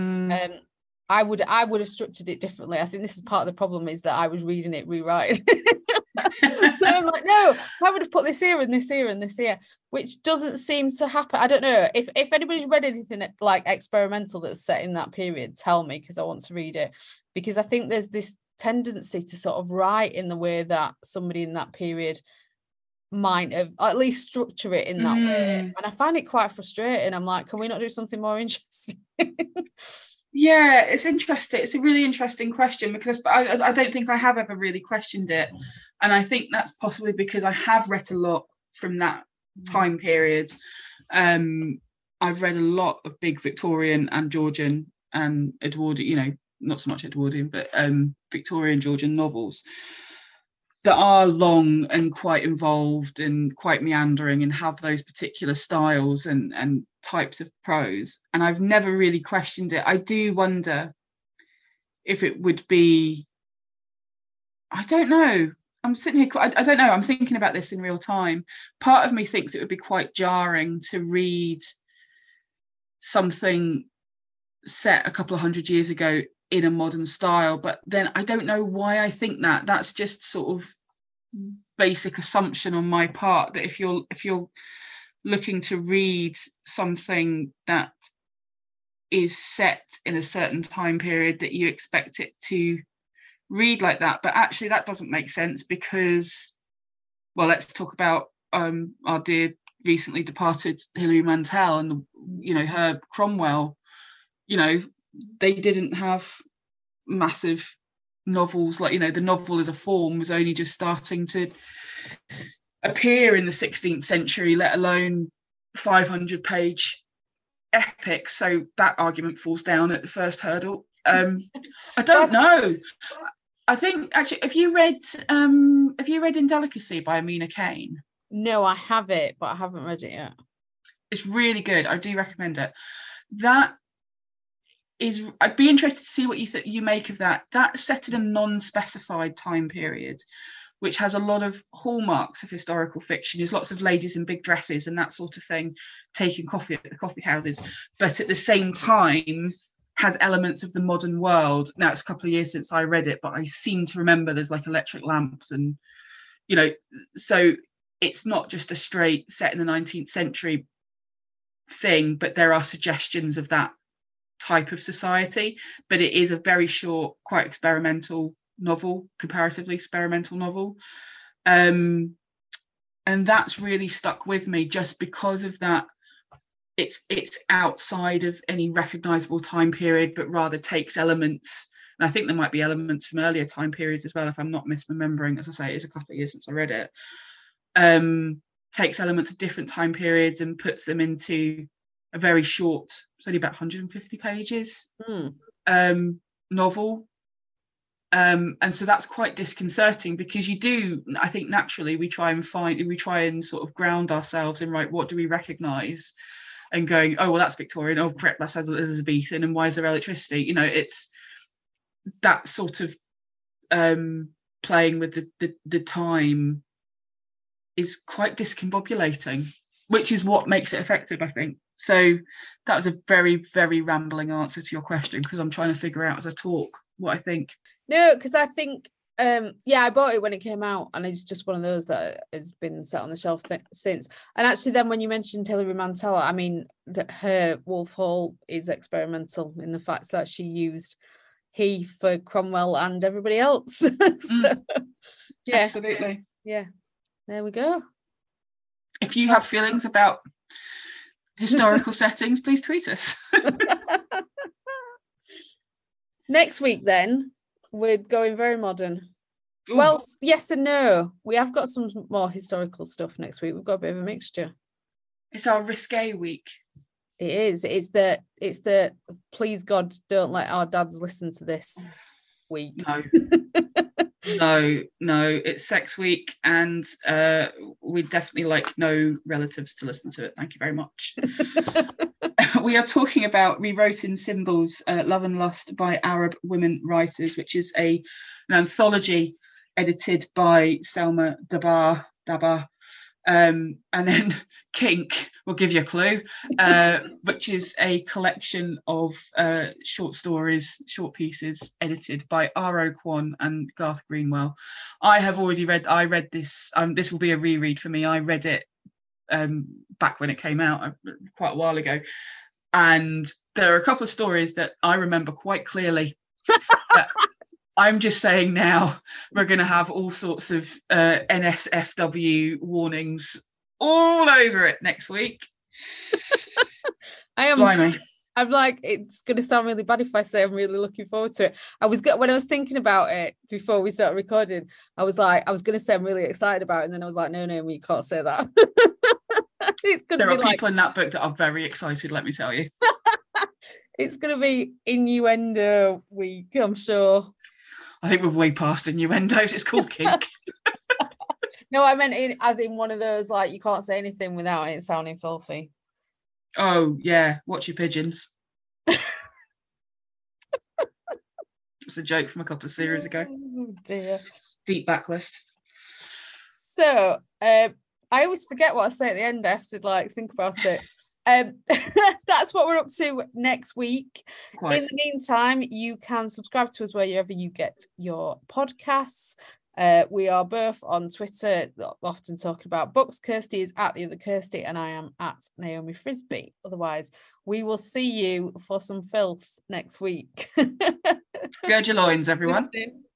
I would have structured it differently. I think this is part of the problem, is that I was reading it rewriting. So I'm like, no, I would have put this here and this here and this here, which doesn't seem to happen. I don't know if anybody's read anything like experimental that's set in that period, tell me, because I want to read it, because I think there's this tendency to sort of write in the way that somebody in that period might have, at least structure it in that way, and I find it quite frustrating. I'm like, can we not do something more interesting? Yeah, it's interesting. It's a really interesting question, because I don't think I have ever really questioned it. And I think that's possibly because I have read a lot from that time period. I've read a lot of big Victorian and Georgian and Edwardian, not so much Edwardian, but Victorian Georgian novels that are long and quite involved and quite meandering and have those particular styles and types of prose. And I've never really questioned it. I do wonder if it would be, I don't know. I'm sitting here, I don't know. I'm thinking about this in real time. Part of me thinks it would be quite jarring to read something set a couple of 100 years ago in a modern style, but then I don't know why I think that. That's just sort of basic assumption on my part, that if you're looking to read something that is set in a certain time period that you expect it to read like that. But actually that doesn't make sense because, well, let's talk about our dear recently departed Hilary Mantel and, you know, her Cromwell. You know, they didn't have massive novels, like, you know, the novel as a form was only just starting to appear in the 16th century, let alone 500-page epics. So that argument falls down at the first hurdle. I don't know. I think actually, have you read Indelicacy by Amina Kane? No, I have it, but I haven't read it yet. It's really good. I do recommend it. That is, I'd be interested to see what you make of that. That's set in a non-specified time period, which has a lot of hallmarks of historical fiction. There's lots of ladies in big dresses and that sort of thing, taking coffee at the coffee houses, but at the same time has elements of the modern world. Now, it's a couple of years since I read it, but I seem to remember there's like electric lamps and, you know, so it's not just a straight set in the 19th century thing, but there are suggestions of that type of society. But it is a very short, quite experimental novel, comparatively experimental novel. And that's really stuck with me just because of that. It's outside of any recognizable time period, but rather takes elements. And I think there might be elements from earlier time periods as well, if I'm not misremembering. As I say, it's a couple of years since I read it. Takes elements of different time periods and puts them into a very short, it's only about 150 pages novel. And so that's quite disconcerting because you do, I think naturally we try and sort of ground ourselves in, right, what do we recognize, and going, oh, well, that's Victorian, oh, correct, that's Elizabethan, and why is there electricity? You know, it's that sort of playing with the time is quite discombobulating, which is what makes it effective, I think. So that was a very, very rambling answer to your question, because I'm trying to figure out as I talk what I think. No, because I think, I bought it when it came out, and it's just one of those that has been set on the shelf since. And actually, then when you mentioned Hilary Mantel, I mean, her Wolf Hall is experimental in the fact that she used he for Cromwell and everybody else. So, yeah, absolutely. Yeah, there we go. If you have feelings about historical settings, please tweet us. Next week, then, we're going very modern. Ooh. Well, yes and no. We have got some more historical stuff next week. We've got a bit of a mixture. It's our risque week. It is. It's the please God, don't let our dads listen to this week. No, it's sex week, and we definitely like no relatives to listen to it. Thank you very much. We are talking about Rewrote Symbols, Love and Lust by Arab Women Writers, which is an anthology edited by Selma Dabar. And then Kink will give you a clue, which is a collection of short stories, short pieces edited by R.O. Kwon and Garth Greenwell. I read this. This will be a reread for me. I read it back when it came out quite a while ago. And there are a couple of stories that I remember quite clearly. I'm just saying now we're going to have all sorts of NSFW warnings all over it next week. Blimey. I'm like, it's going to sound really bad if I say I'm really looking forward to it. When I was thinking about it before we started recording, I was going to say I'm really excited about it, and then I was like, no, you can't say that. There are people in that book that are very excited, let me tell you. It's going to be innuendo week, I'm sure. I think we're way past innuendos. It's called Kink. No, I meant as in one of those, like, you can't say anything without it sounding filthy. Oh, yeah. Watch your pigeons. It's a joke from a couple of series ago. Oh, dear. Deep backlist. So, I always forget what I say at the end. I have to, think about it. That's what we're up to next week. Quite. In the meantime, you can subscribe to us wherever you get your podcasts. We are both on Twitter, often talking about books. Kirsty is at the other Kirsty, and I am at Naomi Frisbee. Otherwise, we will see you for some filth next week. Gird your loins, everyone.